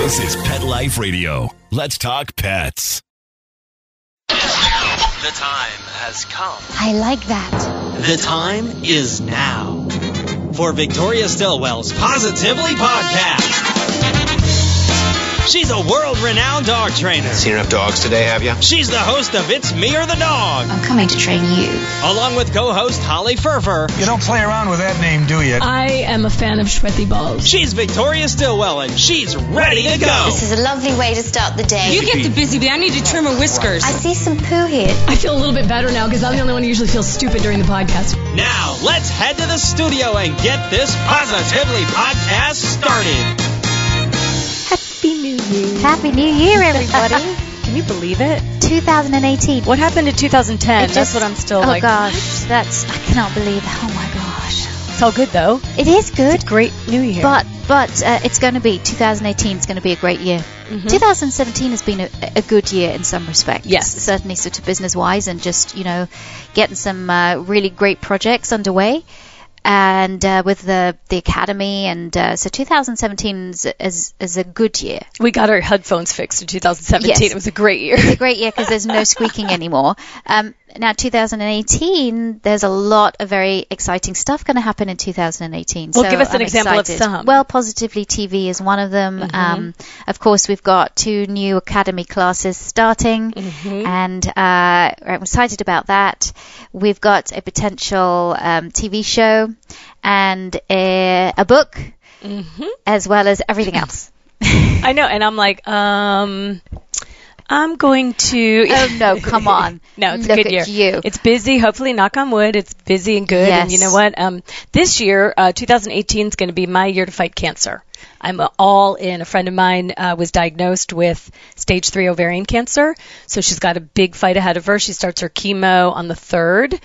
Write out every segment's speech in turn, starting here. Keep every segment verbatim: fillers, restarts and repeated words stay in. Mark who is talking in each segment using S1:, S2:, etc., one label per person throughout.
S1: This is Pet Life Radio. Let's talk pets.
S2: The time has come.
S3: I like that.
S2: The time is now for Victoria Stillwell's Positively Podcast. She's a world-renowned dog trainer.
S4: Seen enough dogs today, have you?
S2: She's the host of It's Me or the Dog.
S3: I'm coming to train you.
S2: Along with co-host Holly Furfer.
S5: You don't play around with that name, do you?
S6: I am a fan of sweaty balls.
S2: She's Victoria Stillwell, and she's ready to go.
S3: This is a lovely way to start the day.
S7: You get the busy bee. I need to trim her whiskers.
S3: I see some poo here.
S6: I feel a little bit better now because I'm the only one who usually feels stupid during the podcast.
S2: Now, let's head to the studio and get this Positively Podcast started.
S8: Happy New Year.
S3: Happy New Year, everybody.
S8: Can you believe it?
S3: two thousand eighteen.
S8: What happened in two thousand ten?
S3: Just,
S8: that's what I'm still
S3: oh
S8: like.
S3: Oh, gosh. That's, I cannot believe it. Oh, my gosh.
S8: It's all good, though.
S3: It is good.
S8: It's a great New Year.
S3: But but uh, it's going to be, two thousand eighteen is going to be a great year. Mm-hmm. two thousand seventeen has been a, a good year in some respects.
S8: Yes.
S3: Certainly sort of business-wise and just, you know, getting some uh, really great projects underway. And uh, with the the academy, and uh, so two thousand seventeen is, is is a good year.
S8: We got our headphones fixed in two thousand seventeen.
S3: Yes.
S8: It was a great year.
S3: It's a great year because there's no squeaking anymore. Um, now, two thousand eighteen, there's a lot of very exciting stuff going to happen in two thousand eighteen.
S8: Well,
S3: so
S8: give us an
S3: I'm
S8: example
S3: excited.
S8: of some.
S3: Well, Positively T V is one of them.
S8: Mm-hmm. Um,
S3: of course, we've got two new academy classes starting,
S8: mm-hmm.
S3: and uh, I'm excited about that. We've got a potential um, T V show and a, a book,
S8: mm-hmm.
S3: as well as everything else.
S8: I know, and I'm like, um, I'm going to.
S3: Oh no! Come on.
S8: No, it's
S3: Look
S8: a good
S3: at
S8: year.
S3: You.
S8: It's busy. Hopefully, knock on wood, it's busy and good.
S3: Yes.
S8: And you know what? Um, this year, uh, twenty eighteen is going to be my year to fight cancer. I'm all in. A friend of mine uh, was diagnosed with stage three ovarian cancer, so she's got a big fight ahead of her. She starts her chemo on the third,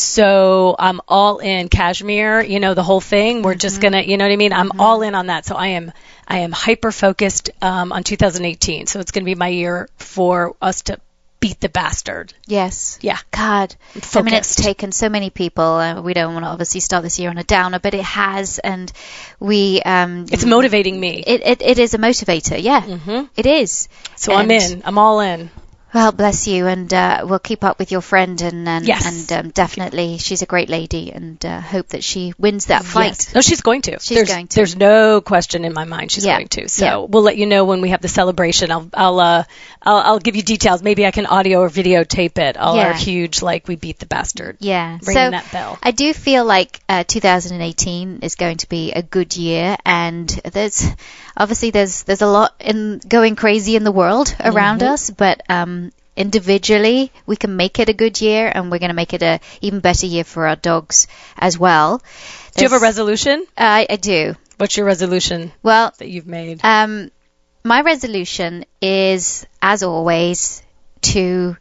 S8: so I'm all in. Cashmere, you know, the whole thing. We're mm-hmm. just gonna, you know what I mean? I'm mm-hmm. all in on that. So I am, I am hyper focused um, on two thousand eighteen. So it's gonna be my year for us to beat the bastard.
S3: Yes.
S8: Yeah.
S3: God.
S8: Focused.
S3: I mean, it's taken so many people. Uh, we don't want to obviously start this year on a downer, but it has, and we. Um,
S8: it's motivating me.
S3: It it, it is a motivator. Yeah.
S8: Mm-hmm.
S3: It is.
S8: So
S3: and,
S8: I'm in. I'm all in.
S3: Well, bless you, and uh, we'll keep up with your friend, and and,
S8: yes.
S3: and um, definitely she's a great lady, and uh, hope that she wins that fight.
S8: Yes. No, she's going to.
S3: She's
S8: there's,
S3: going to.
S8: There's no question in my mind she's
S3: yeah.
S8: going to. So
S3: yeah.
S8: we'll let you know when we have the celebration. I'll I'll uh I'll, I'll give you details. Maybe I can audio or videotape it. All
S3: yeah.
S8: our huge like we beat the bastard.
S3: Yeah.
S8: Ringing
S3: so
S8: that bell.
S3: I do feel like uh, two thousand eighteen is going to be a good year, and there's obviously there's there's a lot in going crazy in the world around
S8: mm-hmm.
S3: us, but um. individually we can make it a good year, and we're going to make it a even better year for our dogs as well.
S8: Do you have a resolution?
S3: I, I do.
S8: What's your resolution?
S3: Well,
S8: that you've made.
S3: Um, my resolution is, as always, to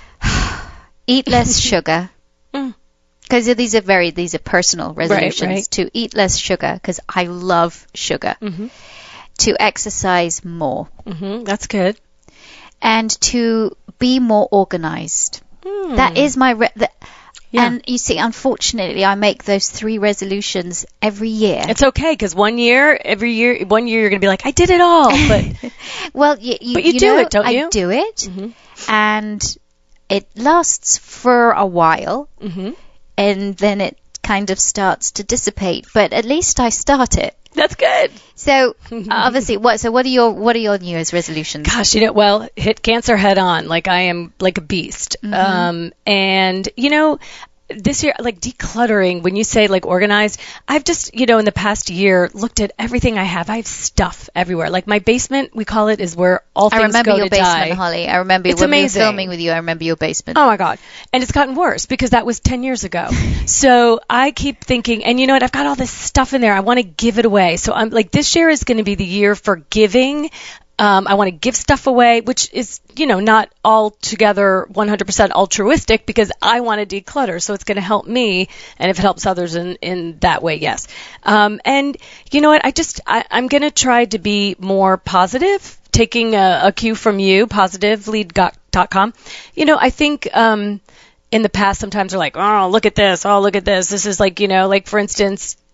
S3: eat less sugar. Because mm. these are very these are personal resolutions.
S8: Right, right.
S3: To eat less sugar because I love sugar.
S8: Mm-hmm.
S3: To exercise more.
S8: Mm-hmm. That's good.
S3: And to be more organized. Mm. That is my... Re- the, yeah. And you see, unfortunately, I make those three resolutions every year.
S8: It's okay, because one year, every year, one year you're going to be like, I did it all. But
S3: well, you, you,
S8: but you,
S3: you
S8: do
S3: know,
S8: it, don't you?
S3: I do it.
S8: Mm-hmm.
S3: And it lasts for a while.
S8: Mm-hmm.
S3: And then it kind of starts to dissipate. But at least I start it.
S8: That's good.
S3: So obviously, what? So what are your what are your New Year's resolutions?
S8: Gosh, you know, well, hit cancer head on. Like I am like a beast.
S3: Mm-hmm.
S8: Um, and you know, this year, like decluttering. When you say like organized, I've just you know in the past year looked at everything I have. I have stuff everywhere. Like my basement, we call it, is where all things
S3: I remember
S8: go
S3: your
S8: to
S3: basement,
S8: die.
S3: Holly. I remember
S8: it's
S3: when
S8: amazing.
S3: we were filming with you. I remember your basement.
S8: Oh my God. And it's gotten worse because that was ten years ago. So I keep thinking, and you know what? I've got all this stuff in there. I want to give it away. So I'm like, this year is going to be the year for giving. Um, I want to give stuff away, which is, you know, not altogether one hundred percent altruistic because I want to declutter. So it's going to help me. And if it helps others in, in that way, yes. Um, and you know what? I just, I, I'm going to try to be more positive, taking a, a cue from you, positively dot com. You know, I think, um, in the past, sometimes they're like, oh, look at this. Oh, look at this. This is like, you know, like for instance,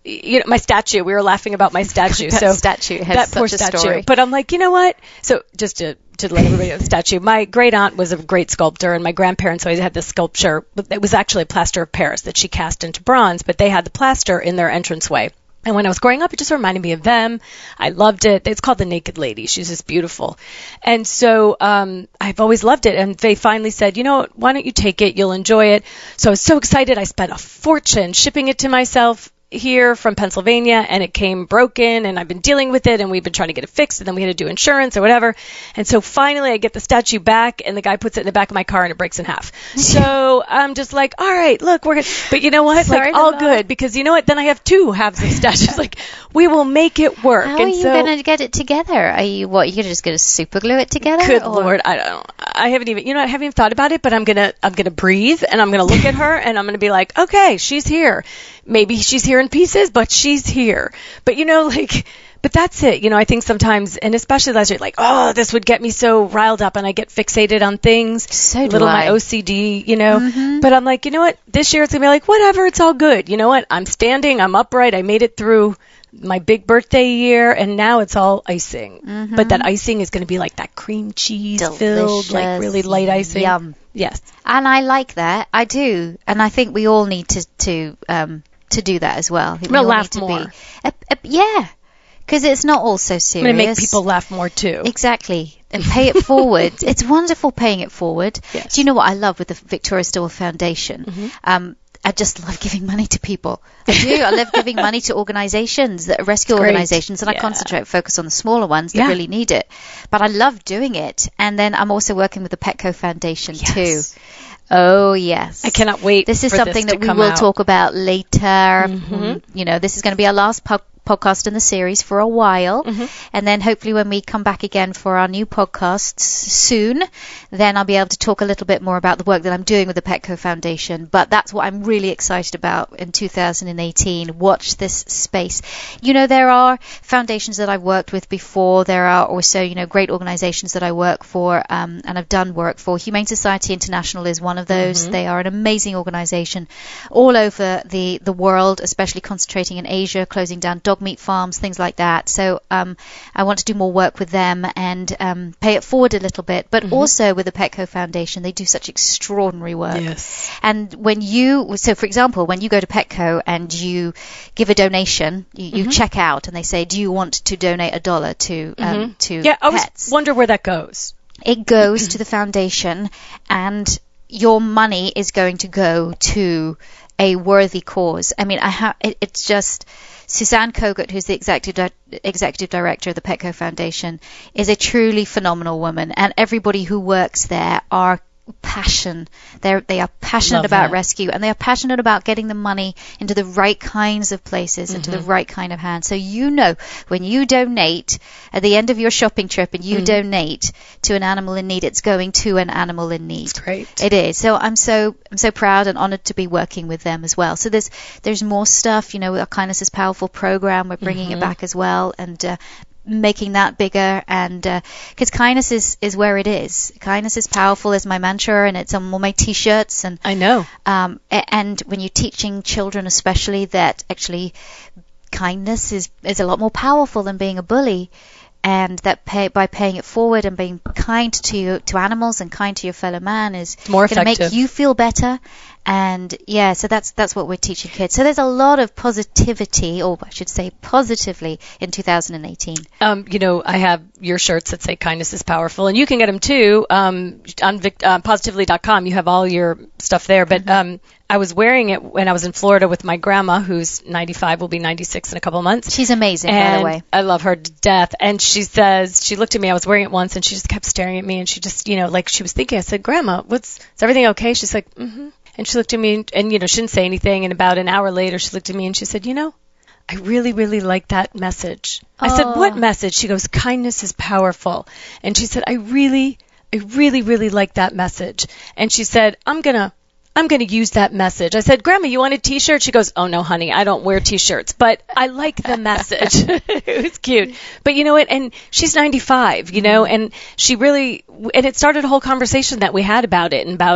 S8: you know, my statue. We were laughing about my statue.
S3: That
S8: so
S3: statue has
S8: that
S3: such
S8: poor
S3: a
S8: statue.
S3: story.
S8: But I'm like, you know what? So just to to let everybody know the statue. My great aunt was a great sculptor, and my grandparents always had this sculpture. It was actually a plaster of Paris that she cast into bronze, but they had the plaster in their entranceway. And when I was growing up, it just reminded me of them. I loved it. It's called The Naked Lady. She's just beautiful. And so um, I've always loved it. And they finally said, you know, why don't you take it? You'll enjoy it. So I was so excited. I spent a fortune shipping it to myself here from Pennsylvania, and it came broken, and I've been dealing with it, and we've been trying to get it fixed, and then we had to do insurance or whatever. And so finally I get the statue back, and the guy puts it in the back of my car, and it breaks in half. So I'm just like, all right, look, we're good. But you know what?
S3: Sorry
S8: like, all
S3: to
S8: good, because you know what? Then I have two halves of statues. Like, we will make it work.
S3: How
S8: and
S3: are you
S8: so,
S3: going to get it together? Are you, what, you're just going to super glue it together?
S8: Good
S3: or?
S8: Lord, I don't. I haven't even, you know, I haven't even thought about it. But I'm gonna, I'm gonna breathe, and I'm gonna look at her, and I'm gonna be like, okay, she's here. Maybe she's here in pieces, but she's here. But you know, like, but that's it. You know, I think sometimes, and especially last year, like, oh, this would get me so riled up, and I get fixated on things.
S3: So do
S8: little
S3: I.
S8: my O C D, you know.
S3: Mm-hmm.
S8: But I'm like, you know what? This year it's gonna be like, whatever, it's all good. You know what? I'm standing, I'm upright, I made it through my big birthday year, and now it's all icing.
S3: Mm-hmm.
S8: But that icing is going to be like that cream cheese
S3: Delicious.
S8: filled, like really light icing.
S3: Yum.
S8: Yes.
S3: And I like that. I do. And I think we all need to to um to do that as well. We
S8: gonna
S3: all
S8: laugh
S3: need to
S8: more.
S3: Be, uh, uh, yeah. Because it's not all so serious.
S8: I'm going to make people laugh more too.
S3: Exactly. And pay it forward. It's wonderful paying it forward.
S8: Yes.
S3: Do you know what I love with the Victoria Stilwell Foundation?
S8: Mm-hmm.
S3: Um, I just love giving money to people. I do. I love giving money to organizations, that rescue
S8: Great.
S3: organizations, and
S8: Yeah.
S3: I concentrate, focus on the smaller ones that
S8: Yeah.
S3: really need it. But I love doing it. And then I'm also working with the Petco Foundation
S8: Yes.
S3: too. Oh, yes.
S8: I cannot wait
S3: This is
S8: for
S3: something
S8: this
S3: that
S8: to
S3: we
S8: come
S3: will
S8: out.
S3: talk about later.
S8: Mhm.
S3: Mm, You know, this is going to be our last po- podcast in the series for a while.
S8: Mhm.
S3: And then hopefully when we come back again for our new podcasts soon, then I'll be able to talk a little bit more about the work that I'm doing with the Petco Foundation. But that's what I'm really excited about in two thousand eighteen. Watch this space. You know, there are foundations that I've worked with before. There are also, you know, great organizations that I work for um, and I've done work for. Humane Society International is one of those.
S8: Mm-hmm.
S3: They are an amazing organization all over the, the world, especially concentrating in Asia, closing down dog meat farms, things like that. So um, I want to do more work with them and um, pay it forward a little bit. But
S8: Mm-hmm.
S3: also with the Petco Foundation, they do such extraordinary work.
S8: Yes.
S3: And when you, so for example, when you go to Petco and you give a donation, you, you
S8: Mm-hmm.
S3: check out and they say, do you want to donate a dollar to um, to
S8: Yeah, I always
S3: pets?
S8: wonder where that goes.
S3: It goes to the foundation, and your money is going to go to a worthy cause. I mean, I ha- it, it's just Suzanne Kogut, who's the executive di- executive director of the Petco Foundation, is a truly phenomenal woman, and everybody who works there are passion. They're, they are passionate
S8: Love
S3: about
S8: that.
S3: rescue, and they are passionate about getting the money into the right kinds of places, into
S8: Mm-hmm.
S3: the right kind of hands. So you know, when you donate at the end of your shopping trip and you
S8: Mm-hmm.
S3: donate to an animal in need, it's going to an animal in need.
S8: It's great.
S3: It is. So I'm so I'm so proud and honored to be working with them as well. So there's there's more stuff. You know, our Kindness is Powerful program. We're bringing
S8: Mm-hmm.
S3: it back as well, and uh, making that bigger, and because uh, kindness is is where it is. Kindness is powerful is my mantra, and it's on all my t-shirts. And
S8: I know.
S3: um, a- and when you're teaching children, especially, that actually kindness is is a lot more powerful than being a bully, and that pay, by paying it forward and being kind to you, to animals and kind to your fellow man is
S8: More
S3: going to make
S8: effective.
S3: you feel better. And yeah, so that's that's what we're teaching kids. So there's a lot of positivity, or I should say positively, in two thousand eighteen.
S8: Um, you know, I have your shirts that say kindness is powerful, and you can get them too um, on Vic, uh, positively dot com. You have all your stuff there. But um, I was wearing it when I was in Florida with my grandma, who's ninety-five, will be ninety-six in a couple of months.
S3: She's amazing,
S8: and
S3: by the way.
S8: I love her to death. And she says, she looked at me, I was wearing it once, and she just kept staring at me, and she just, you know, like she was thinking. I said, Grandma, what's, is everything okay? She's like, mm-hmm. And she looked at me, and, and, you know, she didn't say anything. And about an hour later, she looked at me and she said, you know, I really, really like that message. I said,
S3: Oh.
S8: what message? She goes, kindness is powerful. And she said, I really, I really, really like that message. And she said, I'm going to, I'm going to use that message. I said, Grandma, you want a t-shirt? She goes, oh no, honey, I don't wear t-shirts, but I like the message. It was cute. But you know what? And she's ninety-five, you know, and she really, and it started a whole conversation that we had about it and about,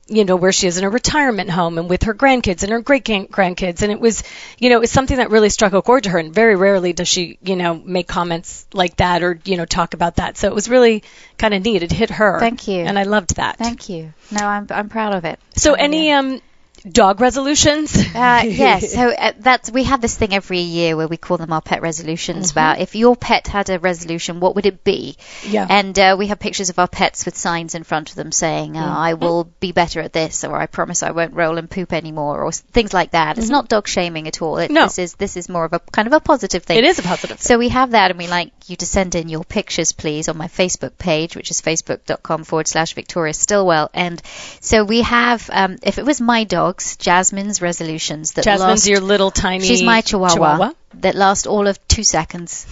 S8: you know, where she is in a retirement home and with her grandkids and her great-grandkids. And it was, you know, it's something that really struck a chord to her. And very rarely does she, you know, make comments like that or, you know, talk about that. So it was really kind of neat. It hit her.
S3: Thank you.
S8: And I loved that.
S3: Thank you. No, I'm I'm proud of it.
S8: So
S3: Oh,
S8: any
S3: yeah.
S8: um dog resolutions?
S3: Uh, yes. So uh, that's we have this thing every year where we call them our pet resolutions.
S8: Mm-hmm.
S3: About if your pet had a resolution, what would it be?
S8: Yeah.
S3: And uh, we have pictures of our pets with signs in front of them saying, oh,
S8: Mm-hmm.
S3: "I will be better at this," or "I promise I won't roll and poop anymore," or s- things like that. It's not dog shaming at all. It,
S8: No.
S3: This is this is more of a kind of a positive thing.
S8: It is a positive thing.
S3: So we have that, and we like you to send in your pictures, please, on my Facebook page, which is facebook.com forward slash Victoria Stillwell. And so we have, um, if it was my dogs, Jasmine's resolutions that
S8: Jasmine's
S3: last,
S8: your little tiny
S3: she's my chihuahua,
S8: chihuahua.
S3: that last all of two seconds.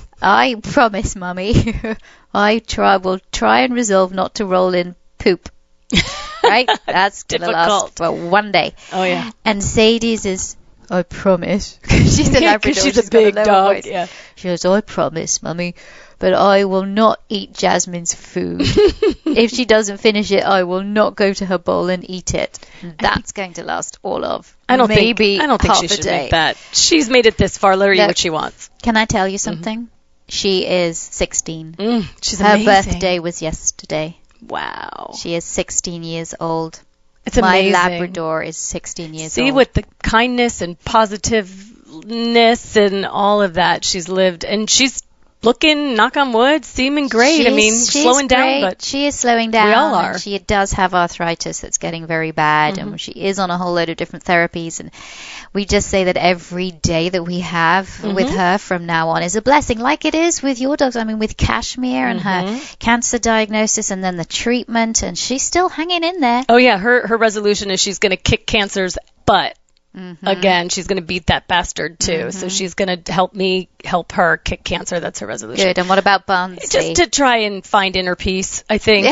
S3: I promise, Mummy, I try will try and resolve not to roll in poop. Right? That's gonna last
S8: Difficult.
S3: for one day.
S8: Oh, yeah.
S3: And Sadie's is, I promise. she's a
S8: Yeah, 'cause
S3: Labrador.
S8: she's a
S3: got
S8: big
S3: lower
S8: dog,
S3: voice.
S8: yeah.
S3: She goes, I promise, Mummy, but I will not eat Jasmine's food. If she doesn't finish it, I will not go to her bowl and eat it. And that's going to last all of
S8: I don't
S3: maybe
S8: think I don't think
S3: half
S8: she
S3: a
S8: should
S3: day.
S8: make that. She's made it this far. Let her eat
S3: Look,
S8: what she wants.
S3: Can I tell you something? She is sixteen.
S8: Mm, she's
S3: Her
S8: amazing.
S3: birthday was yesterday.
S8: Wow.
S3: She is sixteen years old.
S8: It's
S3: My
S8: amazing.
S3: Labrador is sixteen years
S8: See,
S3: old.
S8: with the kindness and positiveness and all of that, she's lived, and she's looking, knock on wood, seeming great. I
S3: She's-
S8: mean,
S3: she's
S8: slowing down,
S3: great.
S8: but
S3: she is slowing down.
S8: we all
S3: and
S8: are.
S3: she does have arthritis that's getting very bad,
S8: Mm-hmm.
S3: and she is on a whole load of different therapies. And we just say that every day that we have
S8: Mm-hmm.
S3: with her from now on is a blessing, like it is with your dogs. I mean, with Kashmir and
S8: Mm-hmm.
S3: her cancer diagnosis, and then the treatment, and she's still hanging in there.
S8: oh yeah, her her resolution is she's going to kick cancer's butt.
S3: Mm-hmm.
S8: Again, she's going to beat that bastard too. So she's going to help me help her kick cancer. That's her resolution.
S3: Good. And what about Barnsley?
S8: Just to try and find inner peace, I think.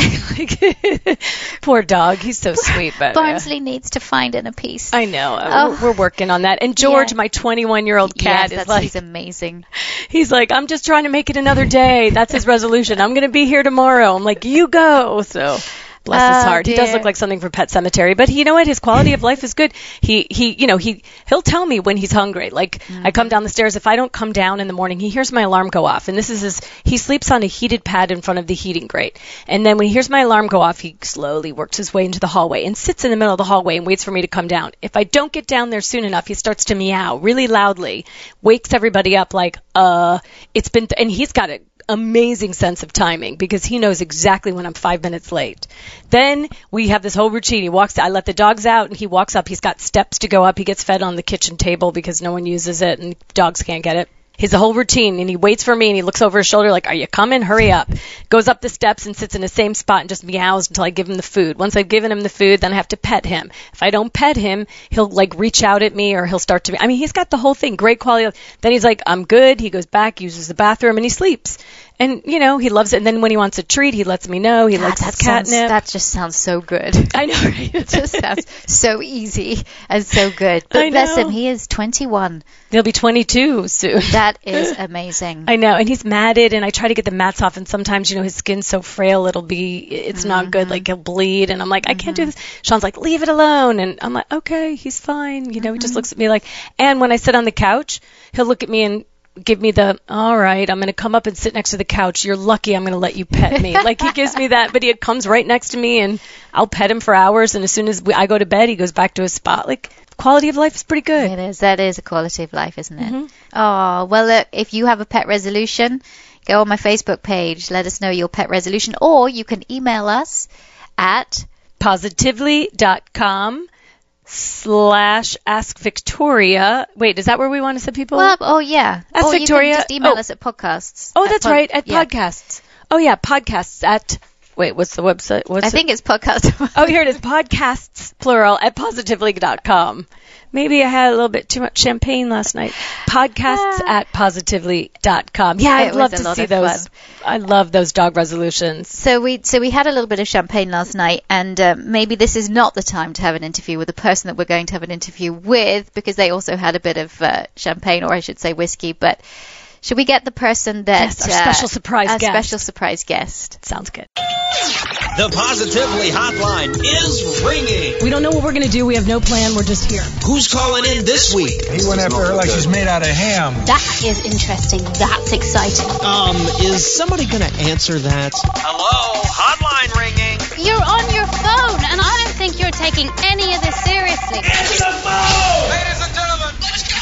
S8: Like, poor dog, he's so sweet, but uh,
S3: Barnsley needs to find inner peace.
S8: I know uh,
S3: Oh.
S8: we're, we're working on that. And George,
S3: Yeah.
S8: my twenty-one-year-old
S3: yes,
S8: cat,
S3: that's
S8: is like,
S3: he's amazing.
S8: he's like, I'm just trying to make it another day. That's his resolution. I'm going to be here tomorrow. I'm like, you go. So. Bless his
S3: Oh,
S8: heart. He does
S3: dear.
S8: look like something from Pet Sematary, but he, you know what? His quality of life is good. He, he, you know, he, he'll tell me when he's hungry. Like, I come down the stairs. If I don't come down in the morning, he hears my alarm go off. And this is his, he sleeps on a heated pad in front of the heating grate. And then when he hears my alarm go off, he slowly works his way into the hallway and sits in the middle of the hallway and waits for me to come down. If I don't get down there soon enough, he starts to meow really loudly, wakes everybody up like, uh, it's been, th- and he's got a, amazing sense of timing because he knows exactly when I'm five minutes late. Then we have this whole routine. He walks, I let the dogs out and he walks up. He's got steps to go up. He gets fed on the kitchen table because no one uses it and dogs can't get it. His whole routine, and he waits for me and he looks over his shoulder like, are you coming? Hurry up. Goes up the steps and sits in the same spot and just meows until I give him the food. Once I've given him the food, then I have to pet him. If I don't pet him, he'll like reach out at me or he'll start to, I mean, he's got the whole thing, great quality of, then he's like, I'm good. He goes back, uses the bathroom and he sleeps. And, you know, he loves it. And then when he wants a treat, he lets me know. He
S3: God,
S8: likes
S3: that
S8: his catnip.
S3: sounds, that just sounds so good.
S8: I know, right?
S3: It just sounds so easy and so good. But
S8: I
S3: bless
S8: know.
S3: him, he is twenty-one.
S8: He'll be twenty-two soon.
S3: That is amazing.
S8: I know, and he's matted, and I try to get the mats off, and sometimes, you know, his skin's so frail, it'll be, it's
S3: Mm-hmm.
S8: not good, like he'll bleed, and I'm like, I can't do this. Sean's like, leave it alone, and I'm like, okay, he's fine, you know, he just
S3: Mm-hmm.
S8: looks at me like, and when I sit on the couch, he'll look at me and give me the, all right, I'm going to come up and sit next to the couch. You're lucky I'm going to let you pet me. Like, he gives me that, but he comes right next to me, and I'll pet him for hours, and as soon as we, I go to bed, he goes back to his spot. Like, quality of life is pretty good.
S3: It is. That is a quality of life, isn't it?
S8: Mm-hmm.
S3: Oh, well, look, if you have a pet resolution, go on my Facebook page. Let us know your pet resolution, or you can email us at
S8: positively.com slash ask Victoria. Wait, is that where we want to send people?
S3: well, oh yeah,
S8: Ask
S3: or
S8: Victoria-
S3: You can just email
S8: oh.
S3: us at podcasts.
S8: oh,
S3: At
S8: that's
S3: pod-
S8: right, at
S3: yeah.
S8: podcasts. Oh, yeah, podcasts at, wait, what's the website? What's
S3: I
S8: it?
S3: think it's podcast.
S8: Oh, here it is, podcasts, plural, at positively dot com. Maybe I had a little bit too much champagne last night. Podcasts at positively dot com. Yeah,
S3: It
S8: I'd
S3: was
S8: love
S3: a
S8: to
S3: lot
S8: see
S3: of
S8: those.
S3: fun.
S8: I love those dog resolutions.
S3: So we so we had a little bit of champagne last night, and uh, maybe this is not the time to have an interview with the person that we're going to have an interview with, because they also had a bit of uh, champagne, or I should say whiskey. But should we get the person that
S8: Yes, our special surprise
S3: our
S8: guest.
S3: special surprise guest?
S8: Sounds good.
S2: The Positively Hotline is ringing.
S6: We don't know what we're going to do. We have no plan. We're just here.
S2: Who's calling in this week?
S5: He went after her like she's made out of ham.
S4: That is interesting. That's exciting.
S2: Um, is somebody going to answer that? Hello? Hotline ringing.
S4: You're on your phone, and I don't think you're taking any of this seriously.
S2: Answer the phone! Ladies and gentlemen, let's go!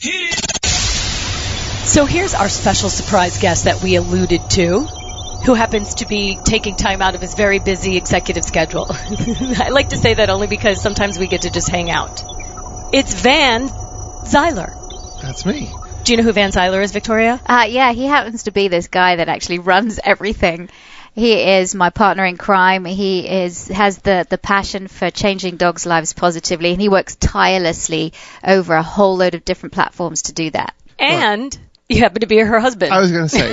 S8: So here's our special surprise guest that we alluded to, who happens to be taking time out of his very busy executive schedule. I like to say that only because sometimes we get to just hang out. It's Van Zeiler.
S9: That's me.
S8: Do you know who Van Zeiler is, Victoria?
S3: Uh, yeah, he happens to be this guy that actually runs everything. He is my partner in crime. He is has the, the passion for changing dogs' lives positively, and he works tirelessly over a whole load of different platforms to do that.
S8: And what? You happen to be her husband.
S9: I was going to say.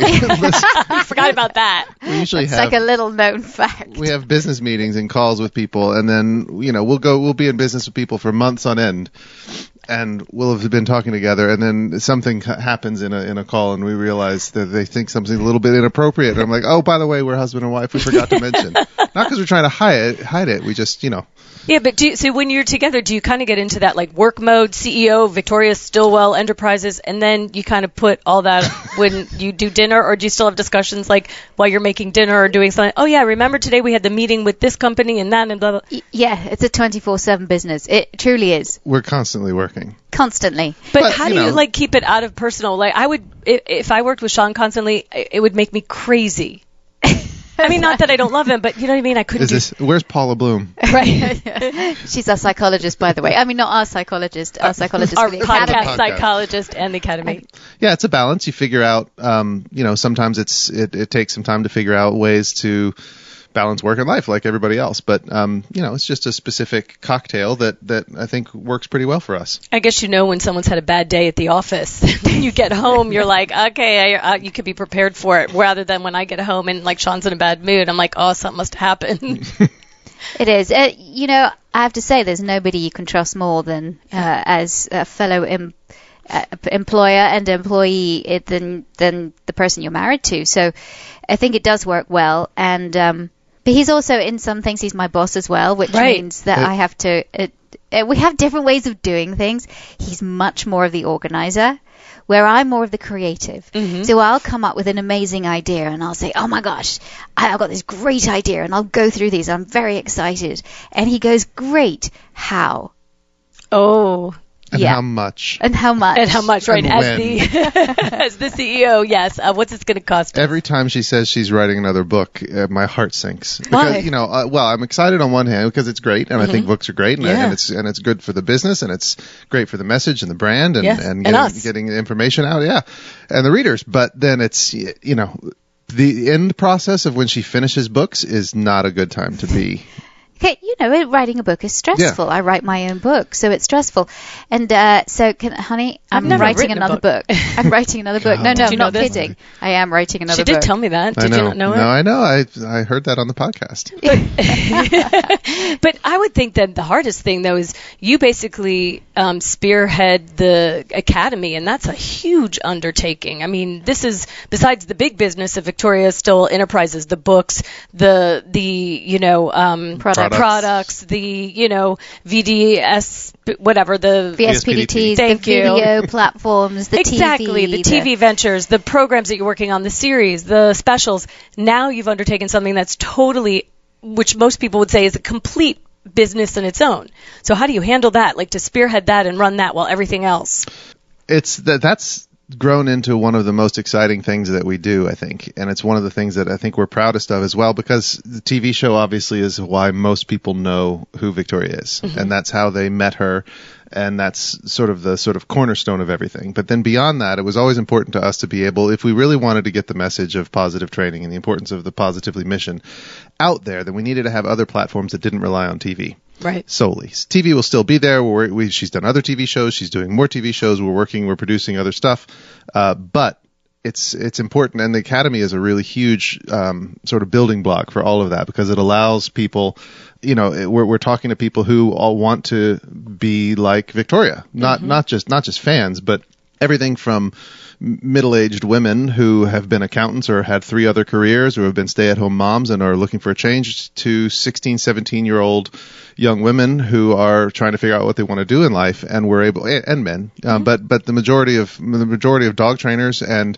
S8: I forgot about that.
S9: We usually
S3: it's
S9: have
S3: like a little known fact.
S9: We have business meetings and calls with people, and then you know we'll go we'll be in business with people for months on end. And we'll have been talking together, and then something happens in a in a call, and we realize that they think something's a little bit inappropriate. And I'm like, oh, by the way, we're husband and wife. We forgot to mention. Not because we're trying to hide it. Hide it. We just, you know.
S8: Yeah, but do you, so when you're together, do you kind of get into that like work mode, C E O, Victoria Stillwell Enterprises, and then you kind of put all that when you do dinner, or do you still have discussions like while you're making dinner or doing something? Oh yeah, remember today we had the meeting with this company and that and blah blah.
S3: Yeah, it's a twenty-four seven business. It truly is.
S9: We're constantly working.
S3: Constantly.
S8: But,
S9: But,
S8: how
S9: you
S8: do you
S9: know.
S8: like keep it out of personal? Like I would, if, if I worked with Sean constantly, it would make me crazy. I mean, not that I don't love him, but you know what I mean? I couldn't
S9: Is
S8: do...
S9: this where's Paula Bloom?
S8: Right.
S3: She's our psychologist, by the way. I mean, not our psychologist, our psychologist
S8: Our
S3: for the
S8: podcast
S3: academy.
S9: Podcast.
S8: psychologist and the academy.
S9: Yeah, it's a balance. You figure out, um, you know, sometimes it's it, it takes some time to figure out ways to balance work and life like everybody else. But, um, you know, it's just a specific cocktail that, that I think works pretty well for us.
S8: I guess you know when someone's had a bad day at the office. Then you get home, you're like, okay, I, uh, you could be prepared for it. Rather than when I get home and like Sean's in a bad mood, I'm like, oh, something must happen.
S3: It is. Uh, you know, I have to say there's nobody you can trust more than uh, as a fellow em- uh, employer and employee it, than, than the person you're married to. So I think it does work well. And um, but he's also, in some things, he's my boss as well, which
S8: Right.
S3: means that
S9: Uh,
S3: I have to uh, uh, we have different ways of doing things. He's much more of the organizer, where I'm more of the creative.
S8: Mm-hmm.
S3: So I'll come up with an amazing idea and I'll say, oh my gosh, I- I've got this great idea, and I'll go through these. I'm very excited. And he goes, great, how?
S8: Oh.
S9: And
S3: Yeah.
S9: how much?
S3: And how much?
S8: And how much, right?
S9: And
S8: As
S9: when.
S8: the as the C E O, yes. Uh, what's this going to cost?
S9: Every time she says she's writing another book, uh, my heart sinks.
S8: Why?
S9: Because, you know, uh, well, I'm excited on one hand because it's great, and I think books are great, and,
S8: Yeah.
S9: and it's and it's good for the business, and it's great for the message and the brand, and
S8: Yes,
S9: and,
S8: and
S9: getting,
S8: us.
S9: getting the information out, yeah, and the readers. But then it's y- you know, the end process of when she finishes books is not a good time to be.
S3: Okay, you know, writing a book is stressful. I write my own book, so it's stressful. And uh, so, can, honey,
S8: I've
S3: I'm
S8: never
S3: writing
S8: written a
S3: another
S8: book.
S3: book. I'm writing another book. No, no,
S8: Did
S3: I'm
S8: you know
S3: not
S8: this?
S3: kidding. I am writing another
S8: She did
S3: book.
S8: tell me that. Did
S9: I know.
S8: you not know it?
S9: No, I know. I I heard that on the podcast.
S8: But I would think that the hardest thing, though, is you basically um, spearhead the academy, and that's a huge undertaking. I mean, this is, besides the big business of Victoria Still Enterprises, the books, the, the you know, um,
S3: Products.
S8: products, the, you know, V D S, whatever, the...
S3: V S P D Ts,
S8: Thank
S3: the
S8: you.
S3: video platforms, the
S8: exactly,
S3: T V.
S8: the T V ventures, the programs that you're working on, the series, the specials. Now you've undertaken something that's totally, which most people would say is a complete business in its own. So how do you handle that? Like to spearhead that and run that while everything else?
S9: It's that that's grown into one of the most exciting things that we do, I think. And it's one of the things that I think we're proudest of as well, because the T V show obviously is why most people know who Victoria is. Mm-hmm. And that's how they met her. And that's sort of the sort of cornerstone of everything. But then beyond that, it was always important to us to be able, if we really wanted to get the message of positive training and the importance of the Positively mission out there, then we needed to have other platforms that didn't rely on T V.
S8: Right.
S9: Solely. T V will still be there. We're, we, she's done other T V shows. She's doing more T V shows. We're working, we're producing other stuff. Uh, but it's, it's important. And the Academy is a really huge, um, sort of building block for all of that, because it allows people, you know, it, we're, we're talking to people who all want to be like Victoria, not, mm-hmm. not just, not just fans, but everything from middle-aged women who have been accountants or had three other careers or have been stay-at-home moms and are looking for a change to sixteen, seventeen-year-old young women who are trying to figure out what they want to do in life, and we're able, and men, um, mm-hmm. but but the majority of the majority of dog trainers and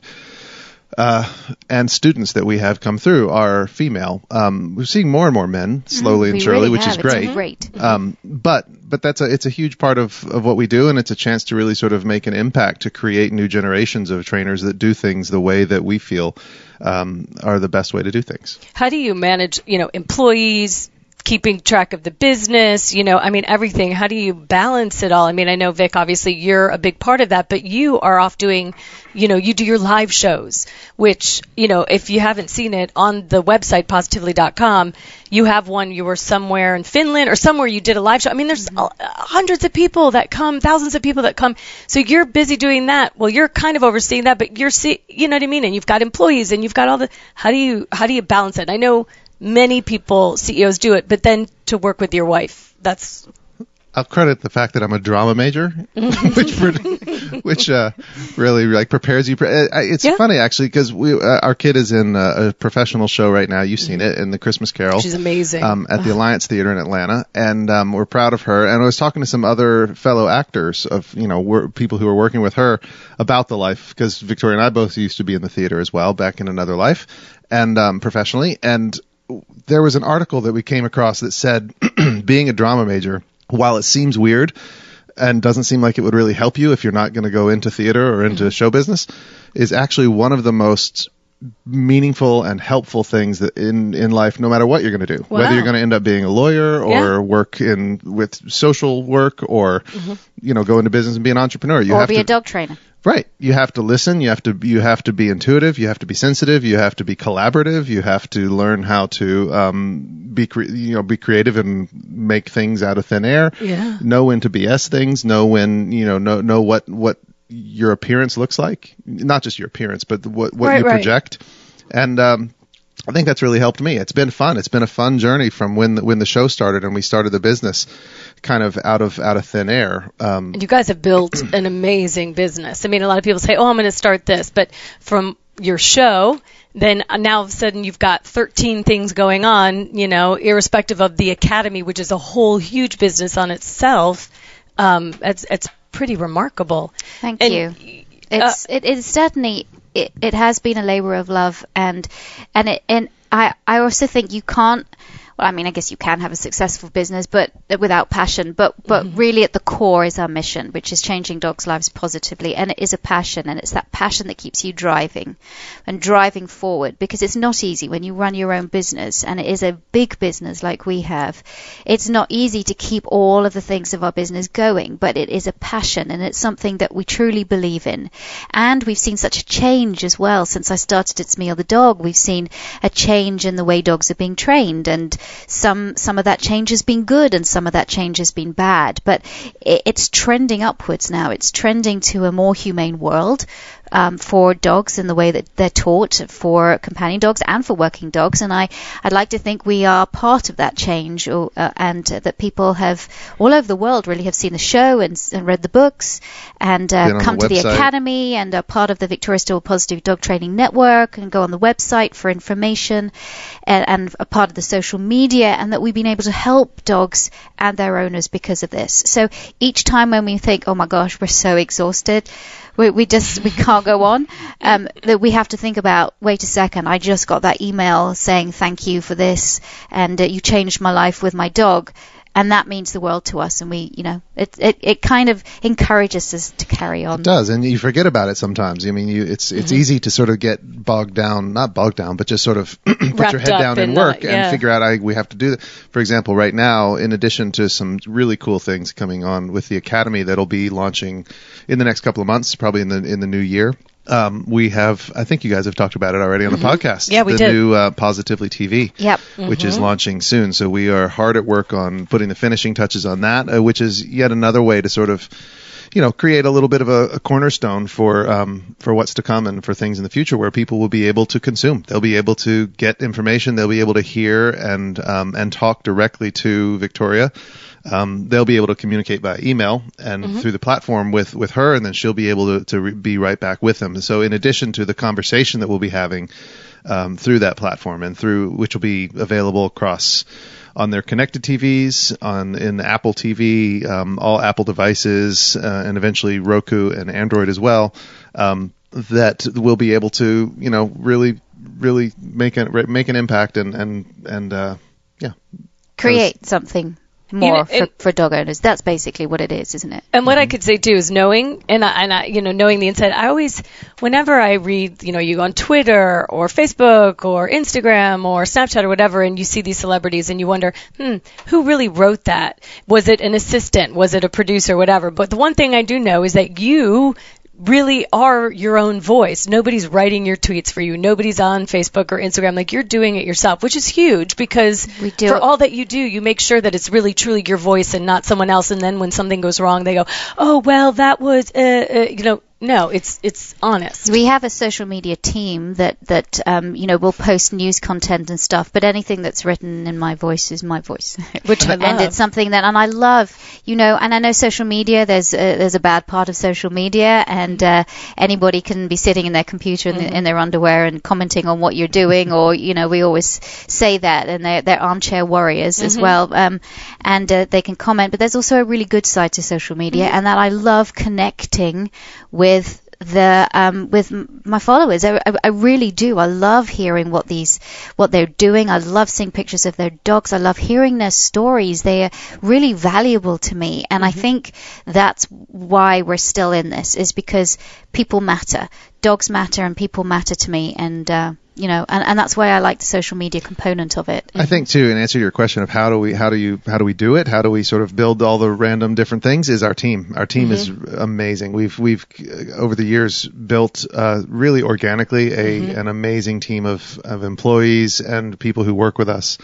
S9: uh, and students that we have come through are female. Um, we're seeing more and more men slowly
S3: mm-hmm.
S9: and surely,
S3: really
S9: which
S3: have.
S9: is great.
S3: It's great.
S9: Um, but but that's a it's a huge part of, of what we do, and it's a chance to really sort of make an impact to create new generations of trainers that do things the way that we feel um, are the best way to do things.
S8: How do you manage, you know, employees, keeping track of the business, you know, I mean, everything? How do you balance it all? I mean, I know, Vic, obviously you're a big part of that, but you are off doing, you know, you do your live shows, which, you know, if you haven't seen it on the website, positively dot com, you have one, you were somewhere in Finland or somewhere you did a live show. I mean, there's mm-hmm. hundreds of people that come, thousands of people that come. So you're busy doing that. Well, you're kind of overseeing that, but you're, see, you know what I mean? And you've got employees and you've got all the, how do you, how do you balance it? I know many people, C E Os do it, but then to work with your wife, that's...
S9: I'll credit the fact that I'm a drama major, which pretty, which uh, really like prepares you. It's yeah. funny actually because we uh, our kid is in a, a professional show right now. You've seen it in The Christmas Carol.
S8: She's amazing
S9: um, at the Alliance Theater in Atlanta, and um, we're proud of her. And I was talking to some other fellow actors of you know wor- people who are working with her about the life, because Victoria and I both used to be in the theater as well back in another life and um, professionally. And there was an article that we came across that said being a drama major, while it seems weird and doesn't seem like it would really help you if you're not going to go into theater or into show business, is actually one of the most meaningful and helpful things that in, in life, no matter what you're going to do,
S8: wow.
S9: whether you're going to end up being a lawyer or
S8: yeah.
S9: work in with social work or, mm-hmm. you know, go into business and be an entrepreneur. You
S3: or
S9: have
S3: be
S9: to,
S3: a dog trainer.
S9: Right. You have to listen. You have to you have to be intuitive. You have to be sensitive. You have to be collaborative. You have to learn how to um, be cre- you know be creative and make things out of thin air.
S8: Yeah.
S9: Know when to B S things. Know when you know know know what what your appearance looks like. Not just your appearance, but what what
S8: right,
S9: you
S8: right.
S9: project. And um, I think that's really helped me. It's been fun. It's been a fun journey from when the, when the show started and we started the business, kind of out of out of thin air. Um,
S8: and you guys have built an amazing business. I mean, a lot of people say, "Oh, I'm going to start this," but from your show, then now all of a sudden you've got thirteen things going on. You know, irrespective of the academy, which is a whole huge business on itself. Um, it's it's pretty remarkable.
S3: Thank
S8: and,
S3: you. It's uh, it is certainly. It, it has been a labor of love, and and it, and I I also think you can't. Well, I mean, I guess you can have a successful business, but without passion. But but mm-hmm. really, at the core is our mission, which is changing dogs' lives positively, and it is a passion, and it's that passion that keeps you driving, and driving forward. Because it's not easy when you run your own business, and it is a big business like we have. It's not easy to keep all of the things of our business going, but it is a passion, and it's something that we truly believe in. And we've seen such a change as well since I started It's Me or the Dog. We've seen a change in the way dogs are being trained, and Some some of that change has been good and some of that change has been bad, but it, it's trending upwards now. It's trending to a more humane world um, for dogs in the way that they're taught, for companion dogs and for working dogs. And I, I'd like to think we are part of that change, or, uh, and uh, that people have all over the world really have seen the show and, and read the books and uh, come the to the academy and are part of the Victoria Stillwell Positive Dog Training Network and go on the website for information and, and a part of the social media, and that we've been able to help dogs and their owners because of this. So each time when we think, oh my gosh, we're so exhausted, we, we just we can't go on, um, that we have to think about, wait a second, I just got that email saying thank you for this, and uh, you changed my life with my dog. And that means the world to us, and we, you know, it it, it kind of encourages us to carry on.
S9: It does, and you forget about it sometimes. I mean, you, it's it's mm-hmm. easy to sort of get bogged down, not bogged down, but just sort of put your head down and work the, yeah. and figure out I, we have to do that. For example, right now, in addition to some really cool things coming on with the Academy that'll be launching in the next couple of months, probably in the in the new year. Um, we have, I think you guys have talked about it already on the mm-hmm. podcast.
S8: Yeah, we
S9: the
S8: did.
S9: The new uh, Positively T V,
S3: yep.
S9: which
S8: mm-hmm.
S9: is launching soon. So we are hard at work on putting the finishing touches on that, uh, which is yet another way to sort of you know, create a little bit of a, a cornerstone for um, for what's to come and for things in the future where people will be able to consume. They'll be able to get information. They'll be able to hear and um, and talk directly to Victoria. Um, they'll be able to communicate by email and mm-hmm. through the platform with, with her, and then she'll be able to, to re- be right back with them. So in addition to the conversation that we'll be having um, through that platform and through which will be available across on their connected T Vs, on in Apple T V, um, all Apple devices, uh, and eventually Roku and Android as well, um, that we'll be able to, you know, really, really make an make an impact and and and uh, yeah,
S3: create Those, something more
S8: you know,
S3: for,
S8: it,
S3: for dog owners. That's basically what it is, isn't it?
S8: And what
S3: mm-hmm.
S8: I could say too is knowing, and I, and I, you know, knowing the inside. I always, whenever I read, you know, you go on Twitter or Facebook or Instagram or Snapchat or whatever, and you see these celebrities, and you wonder, hmm, who really wrote that? Was it an assistant? Was it a producer? Whatever. But the one thing I do know is that you really are your own voice. Nobody's writing your tweets for you. Nobody's on Facebook or Instagram. Like, you're doing it yourself, which is huge because
S3: we do
S8: for
S3: it.
S8: all that you do, you make sure that it's really truly your voice and not someone else. And then when something goes wrong, they go, oh, well, that was, uh, uh, you know, no, it's it's honest.
S3: We have a social media team that that um, you know will post news content and stuff, but anything that's written in my voice is my voice,
S8: which I love.
S3: And it's something that, and I love, you know, and I know social media. There's a, there's a bad part of social media, and uh, anybody can be sitting in their computer in,
S8: mm-hmm.
S3: the, in their underwear and commenting on what you're doing, or you know, we always say that, and they're they're armchair warriors mm-hmm. as well, um, and uh, they can comment. But there's also a really good side to social media, mm-hmm. and that I love connecting with. with the um with my followers. I, I, I really do. I love hearing what these what they're doing. I love seeing pictures of their dogs. I love hearing their stories. They are really valuable to me, and mm-hmm. I think that's why we're still in this, is because people matter. Dogs matter and people matter to me, and uh you know, and, and that's why I like the social media component of it.
S9: I think too, in answer to your question of how do we, how do you, how do we do it? How do we sort of build all the random different things? Is our team. Our team mm-hmm. is amazing. We've, we've over the years built uh, really organically a mm-hmm. an amazing team of, of employees and people who work with us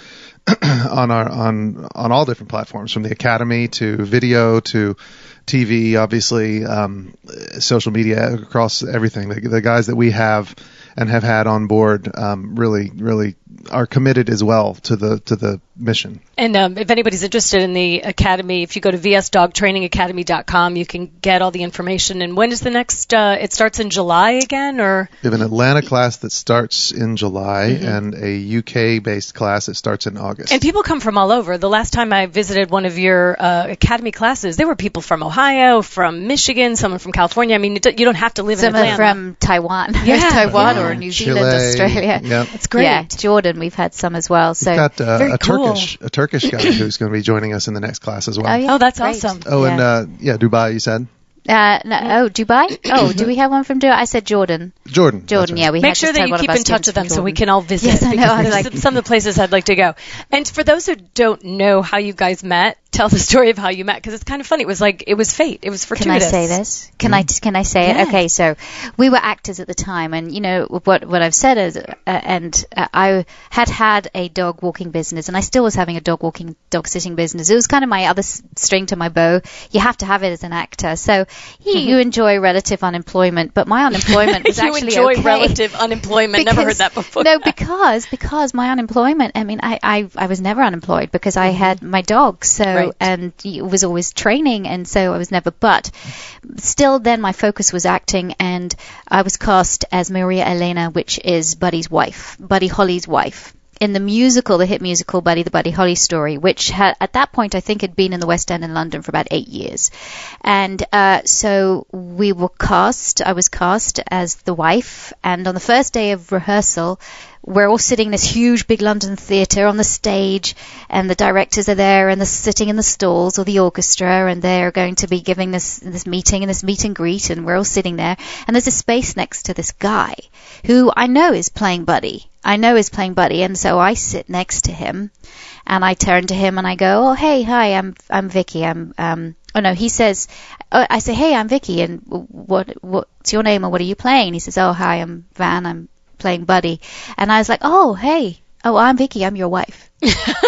S9: on our on on all different platforms, from the academy to video to T V, obviously, um, social media, across everything. The, the guys that we have and have had on board um, really, really are committed as well to the to the mission.
S8: And um, if anybody's interested in the academy, if you go to v s dog training academy dot com, you can get all the information. And when is the next? Uh, it starts in July again, or
S9: we have an Atlanta class that starts in July mm-hmm. and a U K-based class that starts in August.
S8: And people come from all over. The last time I visited one of your uh, academy classes, there were people from Ohio, from Michigan, someone from California. I mean, it, you don't have to live
S3: Some
S8: in Atlanta.
S3: Some from Taiwan,
S8: yeah,
S3: Taiwan
S8: yeah.
S3: or New
S9: Chile,
S3: Zealand, Australia.
S9: Yep.
S8: It's great.
S3: Yeah, Jordan, we've had some as well. So
S9: we've got uh,
S8: Very
S9: a
S8: cool.
S9: Turkish a Turkish guy who's going to be joining us in the next class as well.
S3: Oh, yeah,
S8: oh that's
S3: great.
S8: awesome.
S9: Oh,
S3: yeah.
S9: and uh, yeah, Dubai, you said.
S3: Uh, no, oh, Dubai? Oh, do we have one from Dubai? I said Jordan.
S9: Jordan.
S3: Jordan,
S9: right.
S3: yeah. We
S8: Make
S3: had
S8: sure
S3: just
S8: that
S3: had
S8: you
S3: one of
S8: keep
S3: our
S8: in touch
S3: students
S8: with them
S3: from
S8: so
S3: Jordan.
S8: we can all visit.
S3: Yes, I know. I
S8: because
S3: like-
S8: some of the places I'd like to go. And for those who don't know how you guys met, tell the story of how you met, because it's kind of funny. It was like, it was fate. It was fortuitous.
S3: Can I say this? Can mm. I can I say
S8: yeah.
S3: it? Okay, so we were actors at the time, and you know what what I've said is, uh, and uh, I had had a dog walking business, and I still was having a dog walking, dog sitting business. It was kind of my other s- string to my bow. You have to have it as an actor, so you,
S8: Mm-hmm.
S3: you enjoy relative unemployment, but my unemployment was
S8: you
S3: actually
S8: enjoy
S3: okay.
S8: relative unemployment.
S3: Because,
S8: Never heard that before.
S3: No, because because my unemployment. I mean, I I, I was never unemployed because I had my dog, so
S8: Right.
S3: and it was always training, and so I was never. But still, then my focus was acting, and I was cast as Maria Elena, which is Buddy's wife, Buddy Holly's wife, in the musical, the hit musical Buddy, the Buddy Holly Story, which had, at that point I think had been in the West End in London for about eight years. And uh, so we were cast, I was cast as the wife, and on the first day of rehearsal, we're all sitting in this huge big London theatre on the stage, and the directors are there, and they're sitting in the stalls, or the orchestra, and they're going to be giving this this meeting and this meet and greet, and we're all sitting there, and there's a space next to this guy who I know is playing Buddy. I know is playing Buddy, and so I sit next to him, and I turn to him and I go, "Oh, hey, hi, I'm I'm Vicky. I'm um." Oh no, he says, oh, I say, "Hey, I'm Vicky, and what what's your name, or what are you playing?" And he says, "Oh, hi, I'm Van. I'm playing Buddy." And I was like, "Oh, hey, oh, I'm Vicky. I'm your wife."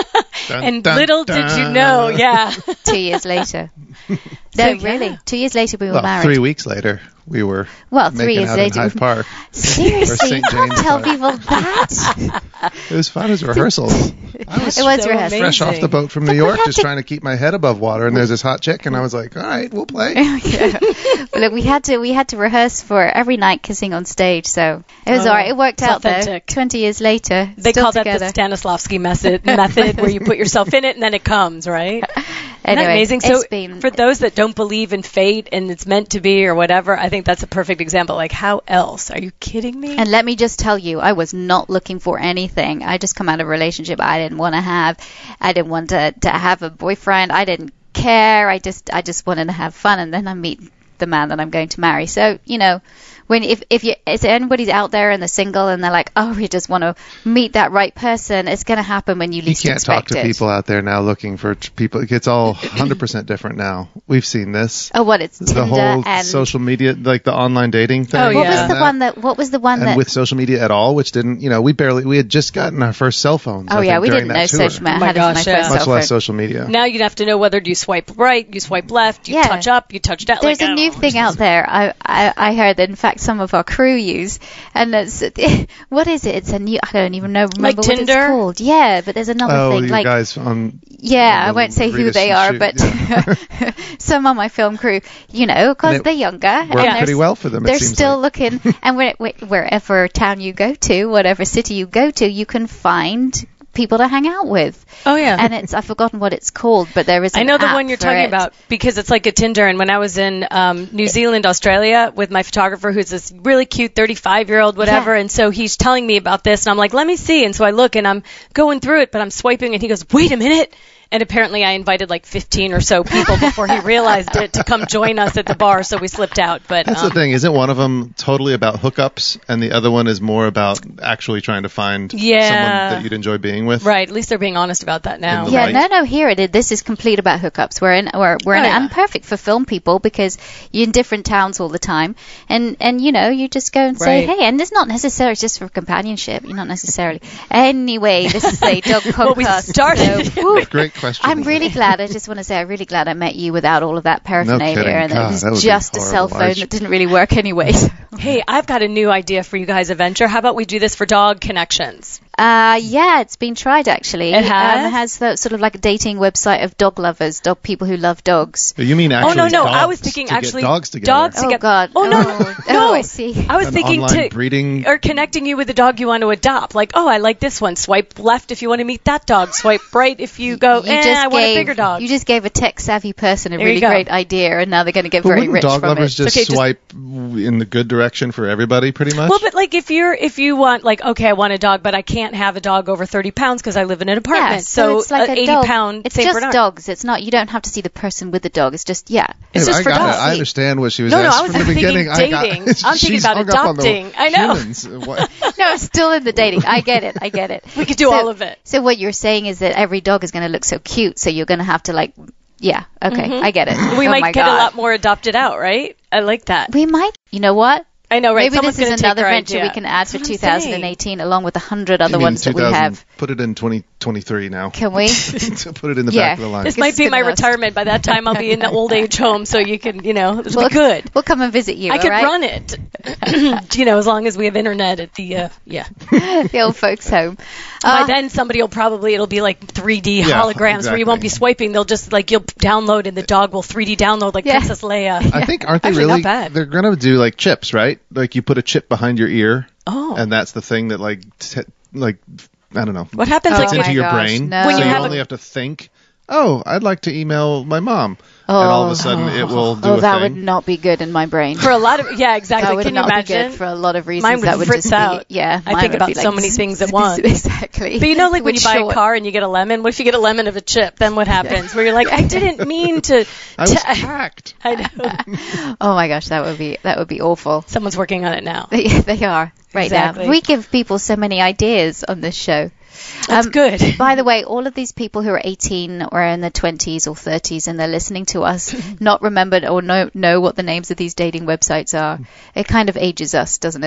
S9: Dun,
S8: And
S9: dun,
S8: little
S9: dun.
S8: did you know, yeah.
S3: Two years later. No,
S8: So, yeah.
S3: really. Two years later, we were
S9: Well,
S3: married.
S9: three weeks later, we were
S3: Well, three
S9: making
S3: years
S9: out
S3: later.
S9: in Hyde Park.
S3: Seriously,
S9: Saint
S3: you can't
S9: James
S3: tell
S9: Park.
S3: people that.
S9: It was fun as rehearsals. I was
S3: It was
S8: So
S3: rehearsal.
S9: fresh off the boat from New
S3: we
S9: York,
S3: had
S9: just
S3: to-
S9: trying to keep my head above water, and there's this hot chick, and I was like, all right, we'll play.
S3: Yeah. But look, we had to we had to rehearse for every night kissing on stage, so it was
S8: Oh,
S3: all right. It worked
S8: it's
S3: out though.
S8: authentic.
S3: Twenty years later,
S8: They
S3: still
S8: call
S3: together.
S8: that the Stanislavski method, method where you put yourself in it and then it comes, right? Isn't that
S3: Anyway,
S8: amazing? So
S3: it's been-
S8: for those that don't believe in fate and it's meant to be or whatever, I think that's a perfect example. Like, how else? Are you kidding me?
S3: And let me just tell you, I was not looking for anything. I just come out of a relationship I didn't want to have. I didn't want to, to have a boyfriend. I didn't care. I just I just wanted to have fun, and then I meet the man that I'm going to marry. So, you know, when if if you if anybody's out there and they're single and they're like, oh, we just want to meet that right person, it's going to happen when you
S9: You
S3: least
S9: can't
S3: expect
S9: talk to
S3: it.
S9: people out there now looking for t- people. It gets all one hundred percent different now. We've seen this.
S3: Oh, what it's Tinder
S9: The whole
S3: and
S9: social media, like the online dating thing.
S8: Oh,
S3: what
S8: yeah.
S3: was the one that what was the one
S9: and
S3: that
S9: with social media at all, which didn't, you know, we barely, we had just gotten our first cell phones.
S3: oh
S9: I
S3: yeah,
S9: think,
S3: we
S9: during
S3: didn't
S9: that
S3: know
S9: tour.
S3: social media.
S8: Oh my
S3: I had it as
S8: gosh,
S3: my
S8: yeah.
S3: first
S9: Much
S3: cell phone.
S9: less social media.
S8: Now you'd have to know whether you swipe right, you swipe left, you
S3: Yeah.
S8: touch up, you touch down.
S3: There's
S8: like,
S3: a new
S8: oh,
S3: thing out there. I, I I heard that in fact some of our crew use, and it's what is it? It's a new. I don't even know. Remember
S8: Like
S3: what
S8: Tinder?
S3: it's called? Yeah, but there's another
S9: Oh,
S3: thing
S9: you
S3: like
S9: guys on.
S3: yeah.
S9: on
S3: I
S9: the
S3: won't say who
S9: Rita
S3: they are,
S9: shoot,
S3: but
S9: yeah.
S3: some on my film crew, you know, because
S9: And it
S3: they're younger and
S9: worked
S3: they're,
S9: pretty well for them, it
S3: They're
S9: seems
S3: still
S9: like.
S3: looking, and where, where, wherever town you go to, whatever city you go to, you can find people to hang out with.
S8: Oh, yeah.
S3: And it's I've forgotten what it's called, but there is.
S8: I
S3: an
S8: know the
S3: app
S8: one you're
S3: for
S8: talking
S3: it.
S8: about because it's like a Tinder. And when I was in um, New Zealand, Australia with my photographer, who's this really cute thirty-five year old, whatever.
S3: Yeah.
S8: And so he's telling me about this and I'm like, let me see. And so I look and I'm going through it, but I'm swiping and he goes, wait a minute. And apparently I invited like fifteen or so people before he realized it to come join us at the bar. So we slipped out. But
S9: That's
S8: um,
S9: the thing. Isn't one of them totally about hookups, and the other one is more about actually trying to find
S8: Yeah.
S9: someone that you'd enjoy being with?
S8: right. At least they're being honest about that now.
S9: the
S3: Yeah,
S9: light.
S3: no, no. Here it is. This is complete about hookups. We're in, we're, we're in,
S8: Oh, yeah.
S3: and perfect for film people because you're in different towns all the time, and and you know you just go and say,
S8: Right.
S3: hey, and it's not necessarily just for companionship. You're not necessarily. Anyway, this is a dog podcast.
S8: Well, we started.
S3: so, whew.
S9: Great question.
S3: I'm really glad. I just want to say, I'm really glad I met you without all of that paraphernalia,
S9: kidding.
S3: and
S9: God,
S3: it
S9: that would
S3: was
S9: be
S3: just a cell
S9: horrible.
S3: phone
S9: I sh-
S3: that didn't really work anyway.
S8: Hey, I've got a new idea for you guys, a venture. How about we do this for dog connections?
S3: Uh, yeah, it's been tried actually.
S8: It has?
S3: Um, it has the, sort of like a dating website of dog lovers, dog people who love dogs.
S9: But you mean actually
S8: Oh no, no!
S9: dogs
S8: I was thinking
S9: to
S8: actually
S9: get dogs together.
S8: Dogs
S3: Oh
S8: together.
S3: God.
S8: Oh no,
S3: Oh.
S8: no,
S3: Oh, I see.
S8: I was
S9: An
S8: thinking
S9: online
S8: to
S9: breeding.
S8: or connecting you with a dog you want to adopt. Like, oh, I like this one. Swipe left if you want to meet that dog. Swipe right if you go.
S3: You
S8: eh,
S3: just
S8: I want a
S3: gave-
S8: bigger dog.
S3: You just gave a tech-savvy person a
S8: There you
S3: really
S8: go.
S3: great idea, and now they're going to get
S9: But
S3: very
S9: wouldn't
S3: rich
S9: dog
S3: from
S9: lovers
S3: it.
S9: just
S8: Okay, just-
S9: swipe in the good direction for everybody, pretty much?
S8: well, but like if you're if you want like okay, I want a dog, but I can't have a dog over thirty pounds because I live in an apartment.
S3: Yeah, so, it's like
S8: a
S3: a
S8: eighty
S3: dog.
S8: pound
S3: It's
S8: Saint
S3: just
S8: Bernard.
S3: dogs. It's not. You don't have to see the person with the dog. It's just yeah.
S8: It's
S9: Yeah,
S8: just
S9: I
S8: for
S9: got
S8: dogs.
S9: it. I understand what she was
S8: No, no, I
S9: asking
S8: was
S9: from the
S8: thinking
S9: beginning. I got,
S8: dating. I'm thinking
S9: she's
S8: about
S9: hung up on the
S8: adopting. I know.
S9: humans. What?
S3: No, it's still in the dating. I get it. I get it.
S8: We could do
S3: So-
S8: all of it.
S3: So what you're saying is that every dog is going to look so cute, so you're going to have to like, yeah, okay,
S8: Mhm.
S3: I get it.
S8: We
S3: Oh
S8: might
S3: my
S8: get
S3: God.
S8: a lot more adopted out, right? I like that.
S3: We might. You know what?
S8: I know, right?
S3: Maybe
S8: Someone's
S3: this
S8: gonna
S3: is
S8: take
S3: another
S8: our
S3: venture
S8: idea.
S3: we can add
S8: That's
S3: for
S8: what I'm saying.
S3: two thousand eighteen, along with a hundred other
S9: You mean
S3: ones that we
S9: two thousand
S3: have.
S9: Put it in twenty twenty-three now.
S3: Can we?
S9: So put it in the
S3: Yeah.
S9: back of the line.
S8: This
S3: This
S8: might
S3: is
S8: be my
S3: gonna last.
S8: retirement. By that time, I'll be in the old age home, so you can, you know, it'll
S3: We'll,
S8: be good.
S3: We'll come and visit you.
S8: I
S3: all
S8: could
S3: right?
S8: run it, you know, as long as we have internet at the, uh, yeah.
S3: the old folks' home.
S8: By
S3: Uh,
S8: then, somebody will probably, it'll be like three D
S9: Yeah,
S8: holograms where you won't be
S9: exactly.
S8: swiping. They'll just, like, you'll download and the dog will three D download like
S3: Yeah.
S8: Princess Leia.
S9: I think aren't they
S8: Actually,
S9: really?
S8: not bad.
S9: They're gonna do like chips, right? Like you put a chip behind your ear,
S8: Oh.
S9: and that's the thing that like t- like I don't know.
S8: What happens,
S3: Oh
S8: like,
S9: It's
S3: my
S9: into your
S3: gosh,
S9: brain,
S3: no.
S9: so
S8: When you
S9: you
S8: have a-
S9: only have to think. Oh, I'd like to email my mom,
S3: Oh.
S9: and all of a sudden it will do
S3: oh,
S9: a
S3: that
S9: thing.
S3: would not be good in my brain.
S8: for a lot of, yeah, exactly.
S3: That would
S8: Can you
S3: not
S8: imagine?
S3: be good for a lot of reasons.
S8: Mine would
S3: that would
S8: fritz
S3: just
S8: out.
S3: Be, yeah,
S8: I
S3: mine
S8: think
S3: would
S8: about
S3: be
S8: so
S3: like
S8: many
S3: zzz,
S8: things at
S3: zzz,
S8: once.
S3: Exactly.
S8: But you know, like when
S3: With
S8: you buy
S3: short-
S8: a car and you get a lemon, what if you get a lemon of a chip? Then what happens? Where you're like, I didn't mean to.
S9: I was
S8: to-
S9: hacked.
S8: I know.
S3: Oh my gosh, that would be that would be awful.
S8: Someone's working on it now.
S3: They, they are right
S8: Exactly.
S3: now. We give people so many ideas on this show.
S8: That's
S3: Um,
S8: good.
S3: By the way, all of these people who are eighteen or in their twenties or thirties and they're listening to us, not remembered or know know what the names of these dating websites are. It kind of ages us, doesn't it?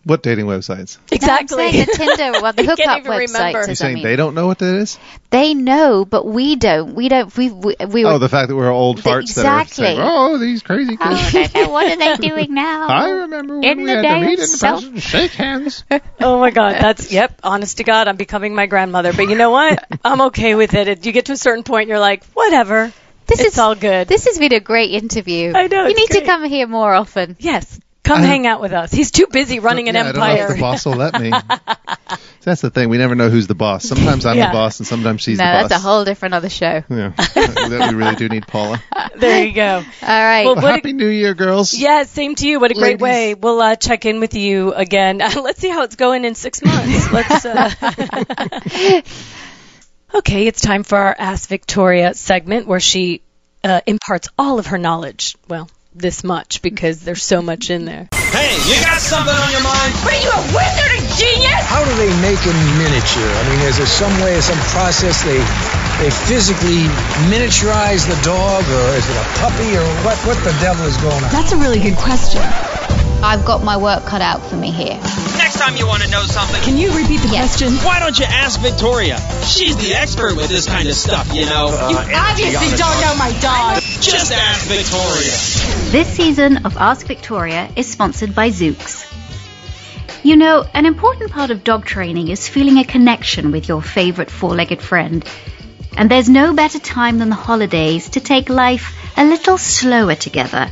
S9: What dating websites?
S8: Exactly.
S3: No, I'm saying the Tinder one, the
S8: I can't
S3: hookup
S8: even
S3: websites.
S8: remember.
S3: as
S9: You're
S3: I
S9: saying
S3: mean.
S9: they don't know what that is?
S3: They know, but we don't. We don't. We we, we were.
S9: Oh, the fact that we're old
S3: The-
S9: farts that are
S3: exactly.
S9: saying, oh, these crazy kids.
S3: Oh, they know. What are they doing now?
S9: I remember when
S3: In
S9: we
S3: the
S9: had
S3: day
S9: to meet
S3: of
S9: in
S3: self-
S9: person and shake hands.
S8: Oh my God, that's yep. Honest to God, I'm becoming my grandmother. But you know what? I'm okay with it. it. You get to a certain point, and you're like, whatever.
S3: This
S8: it's
S3: is
S8: all good.
S3: This has been a great interview.
S8: I know,
S3: You
S8: it's
S3: need
S8: great.
S3: to come here more often.
S8: Yes, come
S9: I-
S8: hang out with us. He's too busy running an
S9: yeah, I don't know if
S8: empire.
S9: the boss will let me. That's the thing. We never know who's the boss. Sometimes I'm
S8: Yeah.
S9: the boss, and sometimes she's
S3: no,
S9: the boss.
S3: that's a whole different other show.
S9: Yeah, that we really do need Paula.
S8: There you go.
S3: All right.
S8: Well,
S9: Well,
S8: what a-
S9: Happy New Year, girls.
S8: Yeah, same to you. What a great
S9: Ladies.
S8: way. We'll uh, check in with you again. Let's see how it's going in six months. Let's. Uh... Okay, it's time for our Ask Victoria segment where she uh, imparts all of her knowledge. Well, this much because there's so much in there.
S2: Hey, you got something on your mind?
S7: What are you, a wizard, a genius?
S5: How do they make a miniature? I mean, is there some way, some process they they physically miniaturize the dog, or is it a puppy, or what? What the devil is going on?
S6: That's a really good question.
S3: I've got my work cut out for me here.
S2: Next time you want to know something,
S6: Can you repeat the
S3: Yes.
S6: question?
S2: why don't you ask Victoria? She's the expert with this kind of stuff, you know.
S7: You obviously don't know my dog.
S2: Just ask Victoria.
S10: This season of Ask Victoria is sponsored by Zooks. You know, an important part of dog training is feeling a connection with your favorite four-legged friend. And there's no better time than the holidays to take life a little slower together.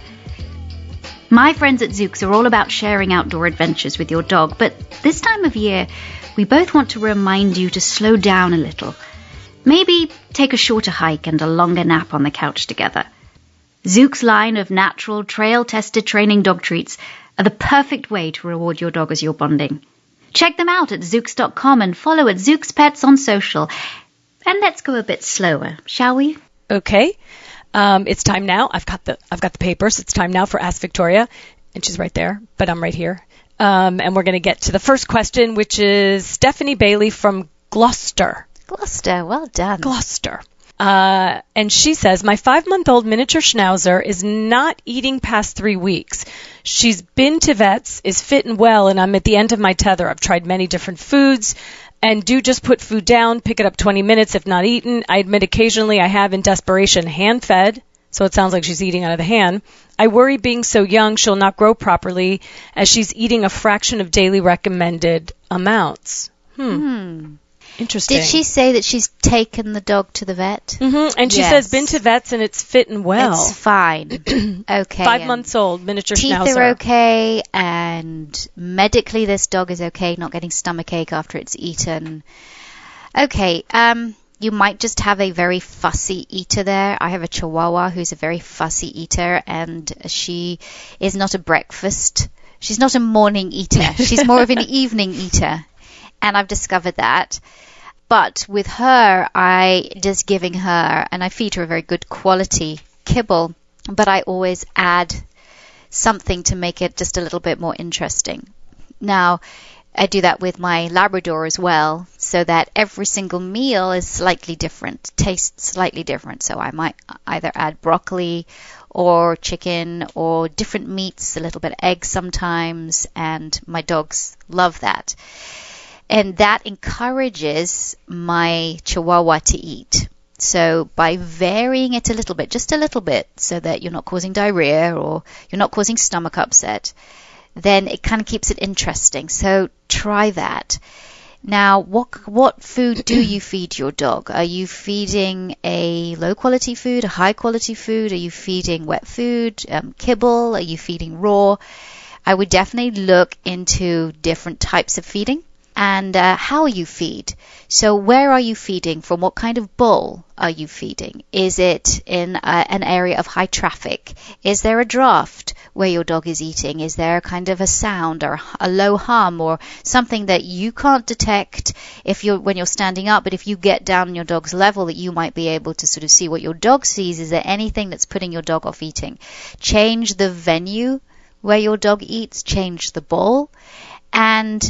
S10: My friends at Zooks are all about sharing outdoor adventures with your dog, but this time of year, we both want to remind you to slow down a little. Maybe take a shorter hike and a longer nap on the couch together. Zook's line of natural, trail-tested training dog treats are the perfect way to reward your dog as you're bonding. Check them out at zooks dot com and follow at Zooks Pets on social. And let's go a bit slower, shall we?
S8: Okay. Um, it's time now. I've got the I've got the papers. It's time now for Ask Victoria, and she's right there, but I'm right here. Um, and we're going to get to the first question, which is Stephanie Bailey from Gloucester.
S3: Gloucester, well done.
S8: Gloucester. Uh, and she says, my five-month-old miniature schnauzer is not eating past three weeks. She's been to vets, is fit and well, and I'm at the end of my tether. I've tried many different foods and do just put food down, pick it up twenty minutes if not eaten. I admit occasionally I have in desperation hand-fed, so it sounds like she's eating out of the hand. I worry being so young she'll not grow properly as she's eating a fraction of daily recommended amounts. Hmm.
S3: Hmm.
S8: Interesting.
S3: Did she say that she's taken the dog to the vet?
S8: Mm-hmm. And she
S3: Yes.
S8: says been to vets and it's fit and well.
S3: It's fine. Okay.
S8: Five
S3: and
S8: months old, miniature
S3: Teeth
S8: schnauzer.
S3: are okay, and medically this dog is okay, not getting stomachache after it's eaten. Okay, um, you might just have a very fussy eater there. I have a Chihuahua who's a very fussy eater, and she is not a breakfast. She's not a morning eater. She's more of an evening eater, and I've discovered that. But with her, I just giving her, and I feed her a very good quality kibble, but I always add something to make it just a little bit more interesting. Now, I do that with my Labrador as well, so that every single meal is slightly different, tastes slightly different. So I might either add broccoli or chicken or different meats, a little bit of eggs sometimes, and my dogs love that. And that encourages my Chihuahua to eat. So by varying it a little bit, just a little bit, so that you're not causing diarrhea or you're not causing stomach upset, then it kind of keeps it interesting. So try that. Now, what what food do you feed your dog? Are you feeding a low-quality food, a high-quality food? Are you feeding wet food, um, kibble? Are you feeding raw? I would definitely look into different types of feeding. And uh, how you feed. So where are you feeding? From what kind of bowl are you feeding? Is it in uh, an area of high traffic? Is there a draft where your dog is eating? Is there kind of a sound or a low hum or something that you can't detect if you're when you're standing up, but if you get down on your dog's level that you might be able to sort of see what your dog sees? Is there anything that's putting your dog off eating? Change the venue where your dog eats, change the bowl, and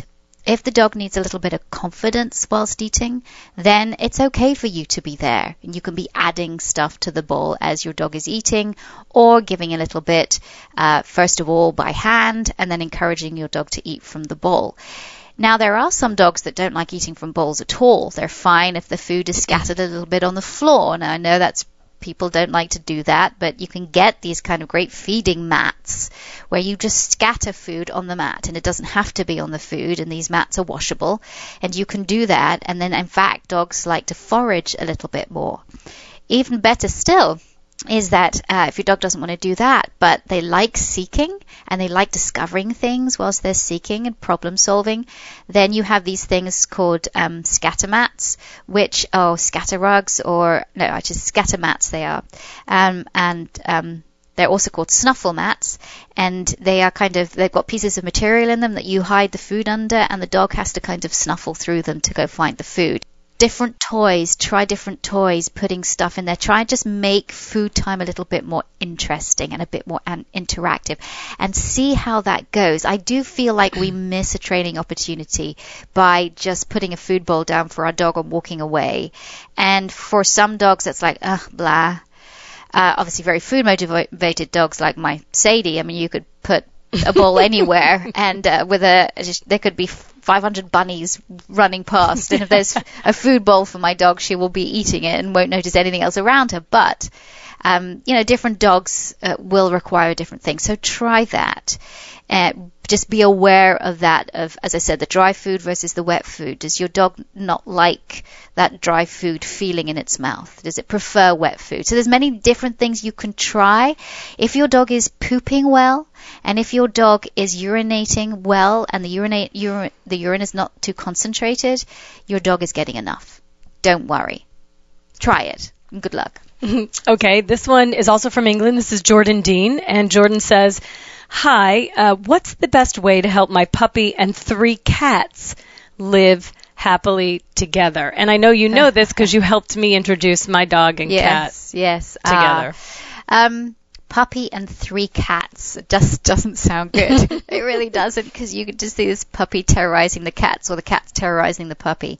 S3: If the dog needs a little bit of confidence whilst eating, then it's okay for you to be there. And you can be adding stuff to the bowl as your dog is eating, or giving a little bit, uh, first of all, by hand, and then encouraging your dog to eat from the bowl. Now, there are some dogs that don't like eating from bowls at all. They're fine if the food is scattered a little bit on the floor. Now, I know that's people don't like to do that, but you can get these kind of great feeding mats where you just scatter food on the mat, and it doesn't have to be on the food, and these mats are washable, and you can do that. And then, in fact, dogs like to forage a little bit more. Even better still is that uh, if your dog doesn't want to do that, but they like seeking and they like discovering things whilst they're seeking and problem solving, then you have these things called um, scatter mats, which are scatter rugs, or no, actually scatter mats they are, um, and um, they're also called snuffle mats, and they are kind of, they've got pieces of material in them that you hide the food under, and the dog has to kind of snuffle through them to go find the food. Different toys, try different toys, putting stuff in there. Try and just make food time a little bit more interesting and a bit more an- interactive, and see how that goes. I do feel like we miss a training opportunity by just putting a food bowl down for our dog and walking away. And for some dogs, it's like, ugh, blah. Uh, obviously, very food motivated dogs like my Sadie, I mean, you could put a bowl anywhere, and uh, with a, just, there could be five hundred bunnies running past, and if there's a food bowl for my dog, she will be eating it and won't notice anything else around her. But um, you know, different dogs uh, will require different things, so try that. Uh, just be aware of that, of, as I said, the dry food versus the wet food. Does your dog not like that dry food feeling in its mouth? Does it prefer wet food? So there's many different things you can try. If your dog is pooping well, and if your dog is urinating well, and the urinate, ur- the urine is not too concentrated, your dog is getting enough. Don't worry. Try it. Good luck.
S8: Okay, this one is also from England. This is Jordan Dean, and Jordan says, hi, uh, what's the best way to help my puppy and three cats live happily together? And I know you know this because you helped me introduce my dog and
S3: yes,
S8: cat
S3: yes,
S8: together.
S3: Uh, um, puppy and three cats. It just doesn't sound good. It really doesn't, because you could just see this puppy terrorizing the cats, or the cats terrorizing the puppy.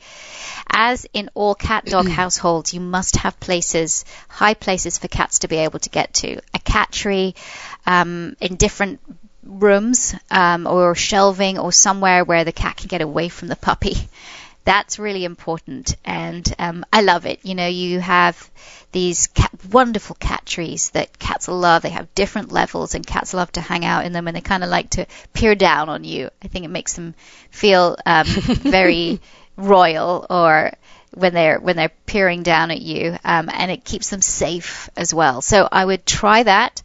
S3: As in all cat dog households, you must have places, high places for cats to be able to get to. A cat tree um, in different rooms, um, or shelving, or somewhere where the cat can get away from the puppy. That's really important, and um, I love it. You know, you have these cat, wonderful cat trees that cats love. They have different levels, and cats love to hang out in them, and they kind of like to peer down on you. I think it makes them feel um, very royal, or when they're when they're peering down at you, um, and it keeps them safe as well. So I would try that.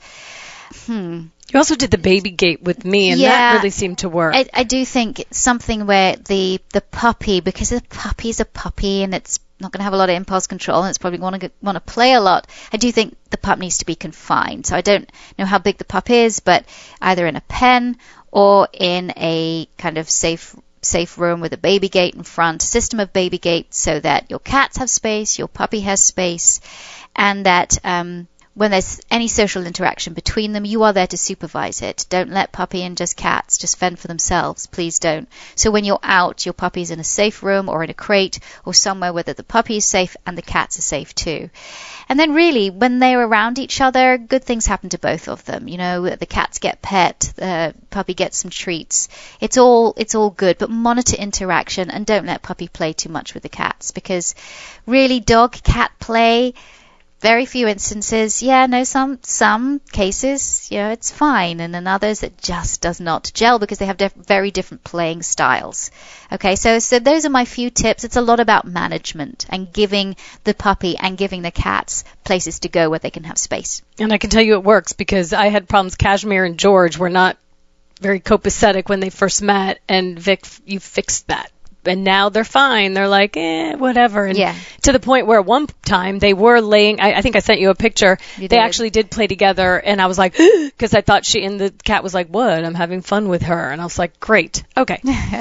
S3: Hmm.
S8: You also did the baby gate with me, and
S3: yeah,
S8: that really seemed to work.
S3: I, I do think it's something where the, the puppy, because the puppy's a puppy and it's not going to have a lot of impulse control, and it's probably want to want to play a lot. I do think the pup needs to be confined. So I don't know how big the pup is, but either in a pen or in a kind of safe safe room with a baby gate in front, a system of baby gates, so that your cats have space, your puppy has space, and that um, when there's any social interaction between them, you are there to supervise it. Don't let puppy and just cats just fend for themselves. Please don't. So when you're out, your puppy's in a safe room or in a crate or somewhere where the puppy is safe and the cats are safe too. And then really, when they're around each other, good things happen to both of them. You know, the cats get pet, the puppy gets some treats. It's all it's all good, but monitor interaction and don't let puppy play too much with the cats, because really dog-cat play, very few instances, yeah, no, some some cases, you know, it's fine, and in others it just does not gel because they have diff- very different playing styles. Okay, so so those are my few tips. It's a lot about management and giving the puppy and giving the cats places to go where they can have space.
S8: And I can tell you it works, because I had problems. Kashmir and George were not very copacetic when they first met, and Vic, you fixed that. And now they're fine. They're like, eh, whatever. And
S3: yeah.
S8: To the point where one time they were laying, I, I think I sent you a picture.
S3: You
S8: they
S3: did.
S8: actually did play together, and I was like, because I thought she, and the cat was like, what? I'm having fun with her. And I was like, great. Okay.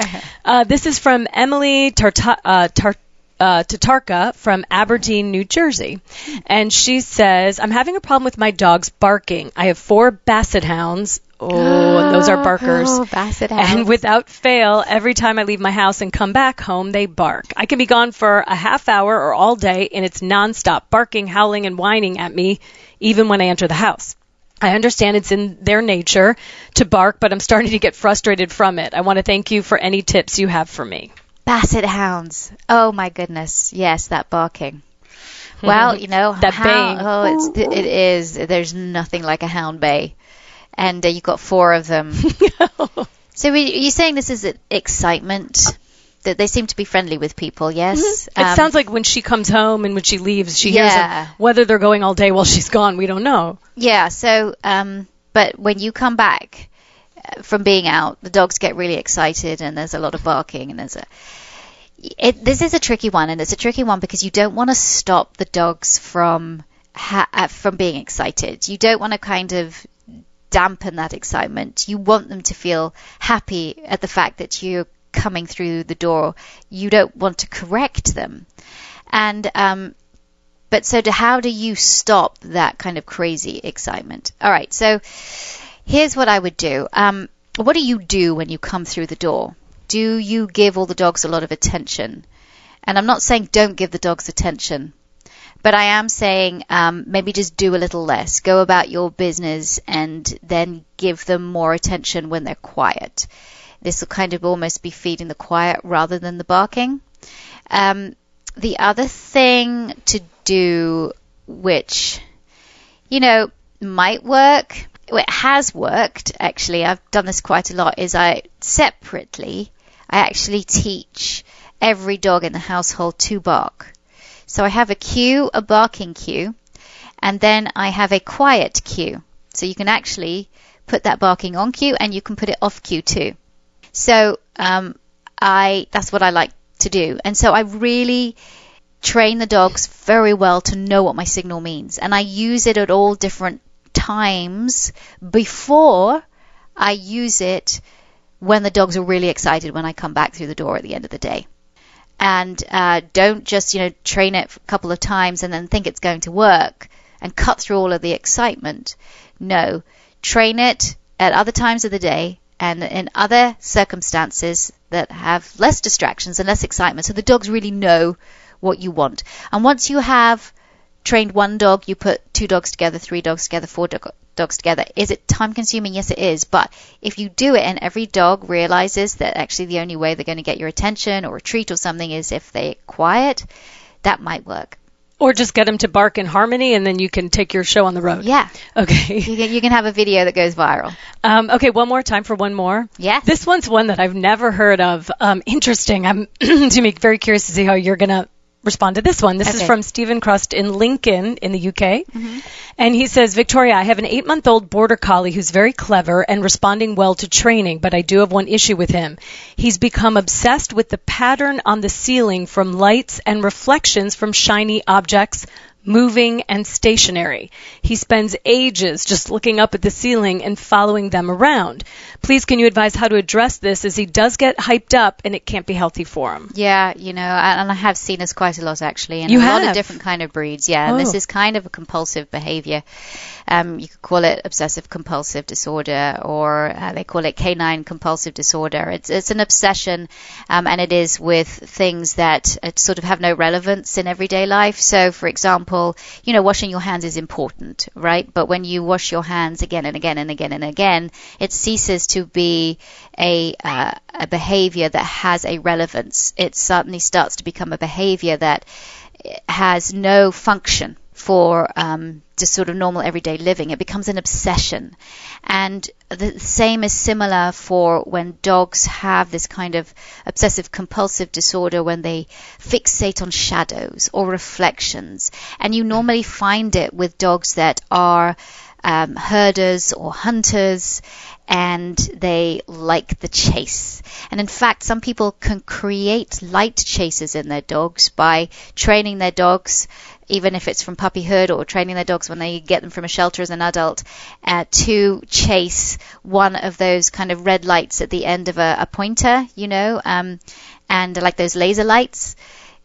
S8: uh, this is from Emily Tarta, uh, Tar- Uh, Tatarka from Aberdeen, New Jersey. And she says, I'm having a problem with my dogs barking. I have four basset hounds, Oh, those are barkers.
S3: Oh, Basset hounds.
S8: And without fail, every time I leave my house and come back home, they bark. I can be gone for a half hour or all day, and it's nonstop barking, howling, and whining at me, even when I enter the house. I understand it's in their nature to bark, but I'm starting to get frustrated from it. I want to thank you for any tips you have for me.
S3: Basset hounds. Oh, my goodness. Yes, that barking. Well, you know,
S8: that
S3: hound,
S8: baying.
S3: oh, it's, it is. There's nothing like a hound bay. And uh, you've got four of them. So we, you're saying this is excitement, that they seem to be friendly with people, yes?
S8: Mm-hmm. It
S3: Um,
S8: sounds like when she comes home and when she leaves, she
S3: Yeah.
S8: hears them. Whether they're going all day while she's gone, we don't know.
S3: Yeah, so, um, but when you come back uh, from being out, the dogs get really excited and there's a lot of barking and there's a... It, this is a tricky one, and it's a tricky one because you don't want to stop the dogs from ha- uh, from being excited. You don't want to kind of dampen that excitement. You want them to feel happy at the fact that you're coming through the door. You don't want to correct them. And um, but so to how do you stop that kind of crazy excitement? All right, so here's what I would do. Um, what do you do when you come through the door? Do you give all the dogs a lot of attention? And I'm not saying don't give the dogs attention, but I am saying um, maybe just do a little less. Go about your business and then give them more attention when they're quiet. This will kind of almost be feeding the quiet rather than the barking. Um, the other thing to do, which, you know, might work, well, it has worked, actually, I've done this quite a lot, is I separately, I actually teach every dog in the household to bark. So I have a cue, a barking cue, and then I have a quiet cue. So you can actually put that barking on cue and you can put it off cue too. So um, I that's what I like to do. And so I really train the dogs very well to know what my signal means. And I use it at all different times before I use it when the dogs are really excited when I come back through the door at the end of the day. And uh, don't just, you know, train it a couple of times and then think it's going to work and cut through all of the excitement. No, train it at other times of the day and in other circumstances that have less distractions and less excitement, so the dogs really know what you want. And once you have trained one dog, you put two dogs together, three dogs together, four dog- dogs together. Is it time consuming? Yes, it is. But if you do it and every dog realizes that actually the only way they're going to get your attention or a treat or something is if they're quiet, that might work.
S8: Or just get them to bark in harmony, and then you can take your show on the road.
S3: Yeah.
S8: Okay.
S3: You can, you can have a video that goes viral.
S8: Um, okay, one more time for one more.
S3: Yeah.
S8: This one's one that I've never heard of. Um, interesting. I'm to me very curious to see how you're going to respond to this one. This
S3: Okay.
S8: is from Stephen Crust in Lincoln in the U K.
S3: Mm-hmm.
S8: And he says, Victoria, I have an eight-month-old border collie who's very clever and responding well to training, but I do have one issue with him. He's become obsessed with the pattern on the ceiling from lights and reflections from shiny objects, moving and stationary. He spends ages just looking up at the ceiling and following them around. Please, can you advise how to address this, as he does get hyped up and it can't be healthy for him?
S3: Yeah, you know, and I have seen this quite a lot actually, and
S8: You
S3: a
S8: have?
S3: lot of different kind of breeds. Yeah, and
S8: Oh.
S3: this is kind of a compulsive behavior. Um, you could call it obsessive compulsive disorder, or uh, they call it canine compulsive disorder. It's it's an obsession, um, and it is with things that uh, sort of have no relevance in everyday life. So, for example, you know, washing your hands is important, right? But when you wash your hands again and again and again and again, it ceases to be a uh, a behavior that has a relevance. It suddenly starts to become a behavior that has no function for um, just sort of normal everyday living. It becomes an obsession. And the same is similar for when dogs have this kind of obsessive compulsive disorder, when they fixate on shadows or reflections. And you normally find it with dogs that are um, herders or hunters, and they like the chase. And in fact, some people can create light chases in their dogs by training their dogs, even if it's from puppyhood, or training their dogs when they get them from a shelter as an adult, uh, to chase one of those kind of red lights at the end of a, a pointer, you know, um, and like those laser lights.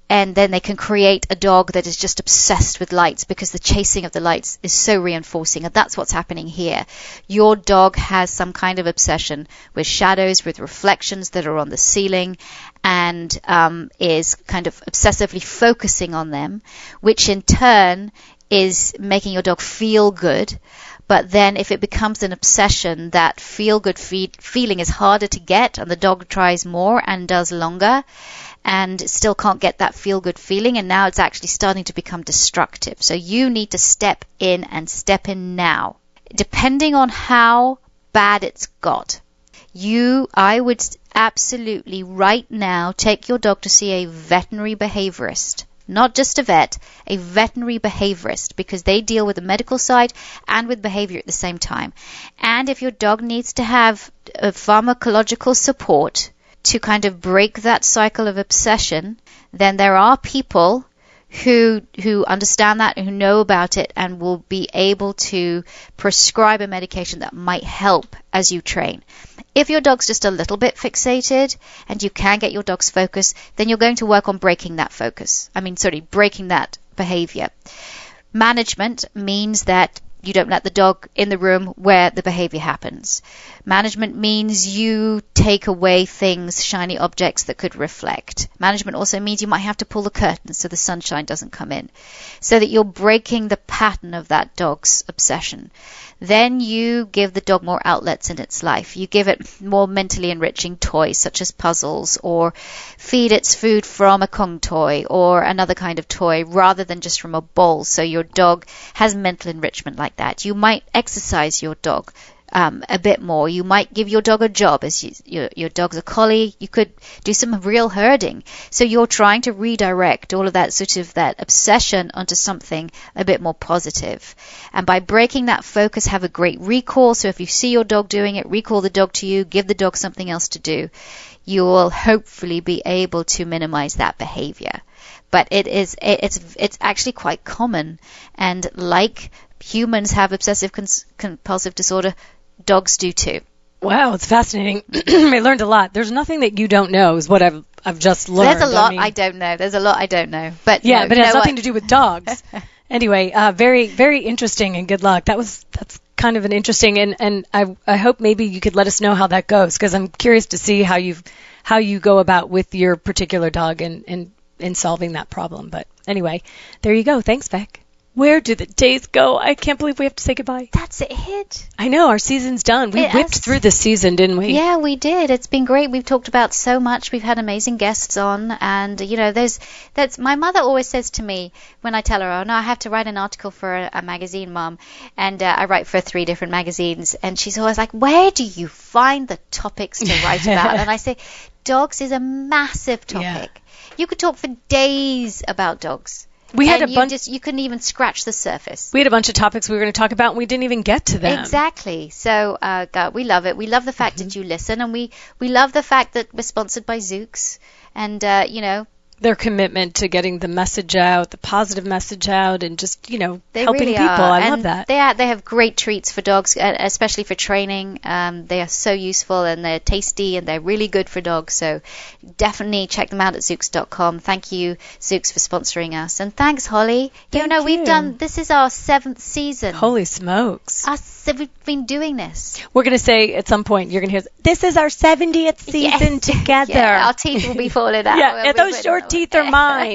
S3: and then they can create a dog that is just obsessed with lights because the chasing of the lights is so reinforcing. And that's what's happening here. Your dog has some kind of obsession with shadows, with reflections that are on the ceiling, and um, is kind of obsessively focusing on them, which in turn is making your dog feel good. But then if it becomes an obsession, that feel-good fe- feeling is harder to get, and the dog tries more and does longer and still can't get that feel-good feeling, and now it's actually starting to become destructive. So you need to step in and step in now. Depending on how bad it's got, you, I would absolutely right now take your dog to see a veterinary behaviorist. Not just a vet, a veterinary behaviorist, because they deal with the medical side and with behavior at the same time. And if your dog needs to have a pharmacological support to kind of break that cycle of obsession, then there are people who who understand that, who know about it, and will be able to prescribe a medication that might help as you train. If your dog's just a little bit fixated and you can get your dog's focus, then you're going to work on breaking that focus. I mean, sorry, breaking that behavior. Management means that you don't let the dog in the room where the behavior happens. Management means you take away things, shiny objects that could reflect. Management also means you might have to pull the curtains so the sunshine doesn't come in, so that you're breaking the pattern of that dog's obsession. Then you give the dog more outlets in its life. You give it more mentally enriching toys, such as puzzles, or feed its food from a Kong toy or another kind of toy rather than just from a bowl, so your dog has mental enrichment like that. You might exercise your dog Um, a bit more. You might give your dog a job. As you, your, your dog's a collie, you could do some real herding. So you're trying to redirect all of that sort of that obsession onto something a bit more positive. And by breaking that focus, have a great recall. So if you see your dog doing it, recall the dog to you, give the dog something else to do. You will hopefully be able to minimize that behavior. But it is, it, it's, it's actually quite common. And like humans have obsessive compulsive disorder, dogs do too.
S8: Wow, it's fascinating. I learned a lot. There's nothing that you don't know is what I've I've just learned.
S3: There's a lot
S8: I, mean,
S3: I don't know. There's a lot I don't know. But
S8: yeah,
S3: no,
S8: but
S3: you
S8: it has
S3: know
S8: nothing
S3: what?
S8: to do with dogs. Anyway, uh, very very interesting, and good luck. That was that's kind of an interesting, and and I I hope maybe you could let us know how that goes, because I'm curious to see how you how you go about with your particular dog and and in solving that problem. But anyway, there you go. Thanks, Beck. Where do the days go? I can't believe we have to say goodbye.
S3: That's it.
S8: I know, our season's done. We
S3: It
S8: whipped
S3: has-
S8: through the season, didn't we?
S3: Yeah, we did. It's been great. We've talked about so much. We've had amazing guests on, and you know, there's that's my mother always says to me when I tell her, "Oh no, I have to write an article for a, a magazine, Mom," and uh, I write for three different magazines, and she's always like, "Where do you find the topics to write about?" And I say, "Dogs is a massive topic.
S8: Yeah.
S3: You could talk for days about dogs."
S8: We had
S3: and
S8: a
S3: you
S8: bunch.
S3: just you couldn't even scratch the surface.
S8: We had a bunch of topics we were going to talk about, and we didn't even get to them.
S3: Exactly. So, uh, God, we love it. We love the fact
S8: Mm-hmm.
S3: that you listen, and we, we love the fact that we're sponsored by Zooks, and uh, you know,
S8: Their commitment to getting the message out, the positive message out, and just, you know,
S3: they
S8: helping
S3: really
S8: people.
S3: are.
S8: I
S3: and
S8: love that.
S3: They are, they have great treats for dogs, uh, especially for training. Um, they are so useful, and they're tasty, and they're really good for dogs. So definitely check them out at Zooks dot com. Thank you, Zooks, for sponsoring us, and thanks, Holly.
S8: Thank
S3: you know, we've
S8: you.
S3: done. This is our seventh season.
S8: Holy smokes.
S3: Us, we've been doing this.
S8: We're going to say at some point, you're going to hear, this is our seventieth season
S3: Yes.
S8: together.
S3: Yeah, our teeth will be falling out.
S8: Yeah,
S3: We'll
S8: and
S3: be
S8: those
S3: putting
S8: short
S3: them
S8: teeth
S3: away.
S8: are mine.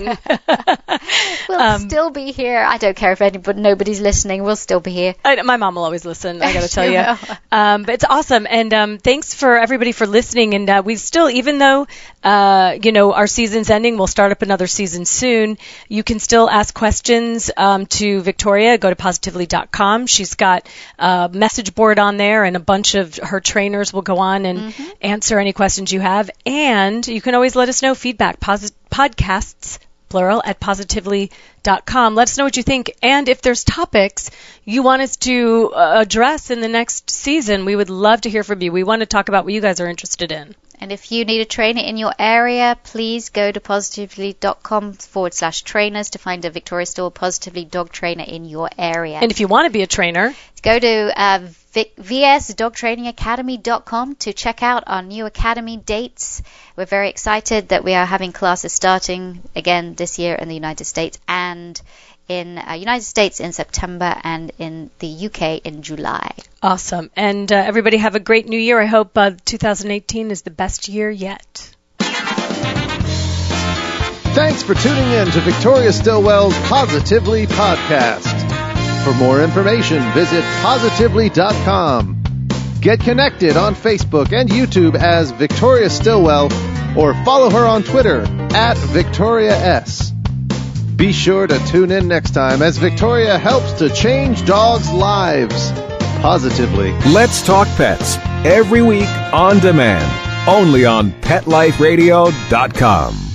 S3: We'll
S8: Um,
S3: still be here. I don't care if anybody, nobody's listening. We'll still be here.
S8: I, my mom will always listen, I got to tell
S3: She
S8: you.
S3: will.
S8: Um, but it's awesome. And um, thanks for everybody for listening. And uh, we still, even though, uh, you know, our season's ending, we'll start up another season soon. You can still ask questions um, to Victoria. Go to positively dot com. She's got a message board on there, and a bunch of her trainers will go on and
S3: Mm-hmm.
S8: answer any questions you have. And you can always let us know feedback. Posi- podcasts, plural, at positively dot com. Let us know what you think. And if there's topics you want us to uh, address in the next season, we would love to hear from you. We want to talk about what you guys are interested in.
S3: And if you need a trainer in your area, please go to positively dot com forward slash trainers to find a Victoria Store Positively dog trainer in your area.
S8: And if you want to be a trainer,
S3: go to uh, v s dog training academy dot com to check out our new academy dates. We're very excited that we are having classes starting again this year in the United States and in uh, United States in September and in the U K in July.
S8: Awesome. And uh, everybody have a great new year. I hope uh, two thousand eighteen is the best year yet.
S9: Thanks for tuning in to Victoria Stilwell's Positively Podcast. For more information, visit positively dot com. Get connected on Facebook and YouTube as Victoria Stilwell or follow her on Twitter at Victoria S. Be sure to tune in next time as Victoria helps to change dogs' lives positively.
S1: Let's Talk Pets, every week on demand, only on pet life radio dot com.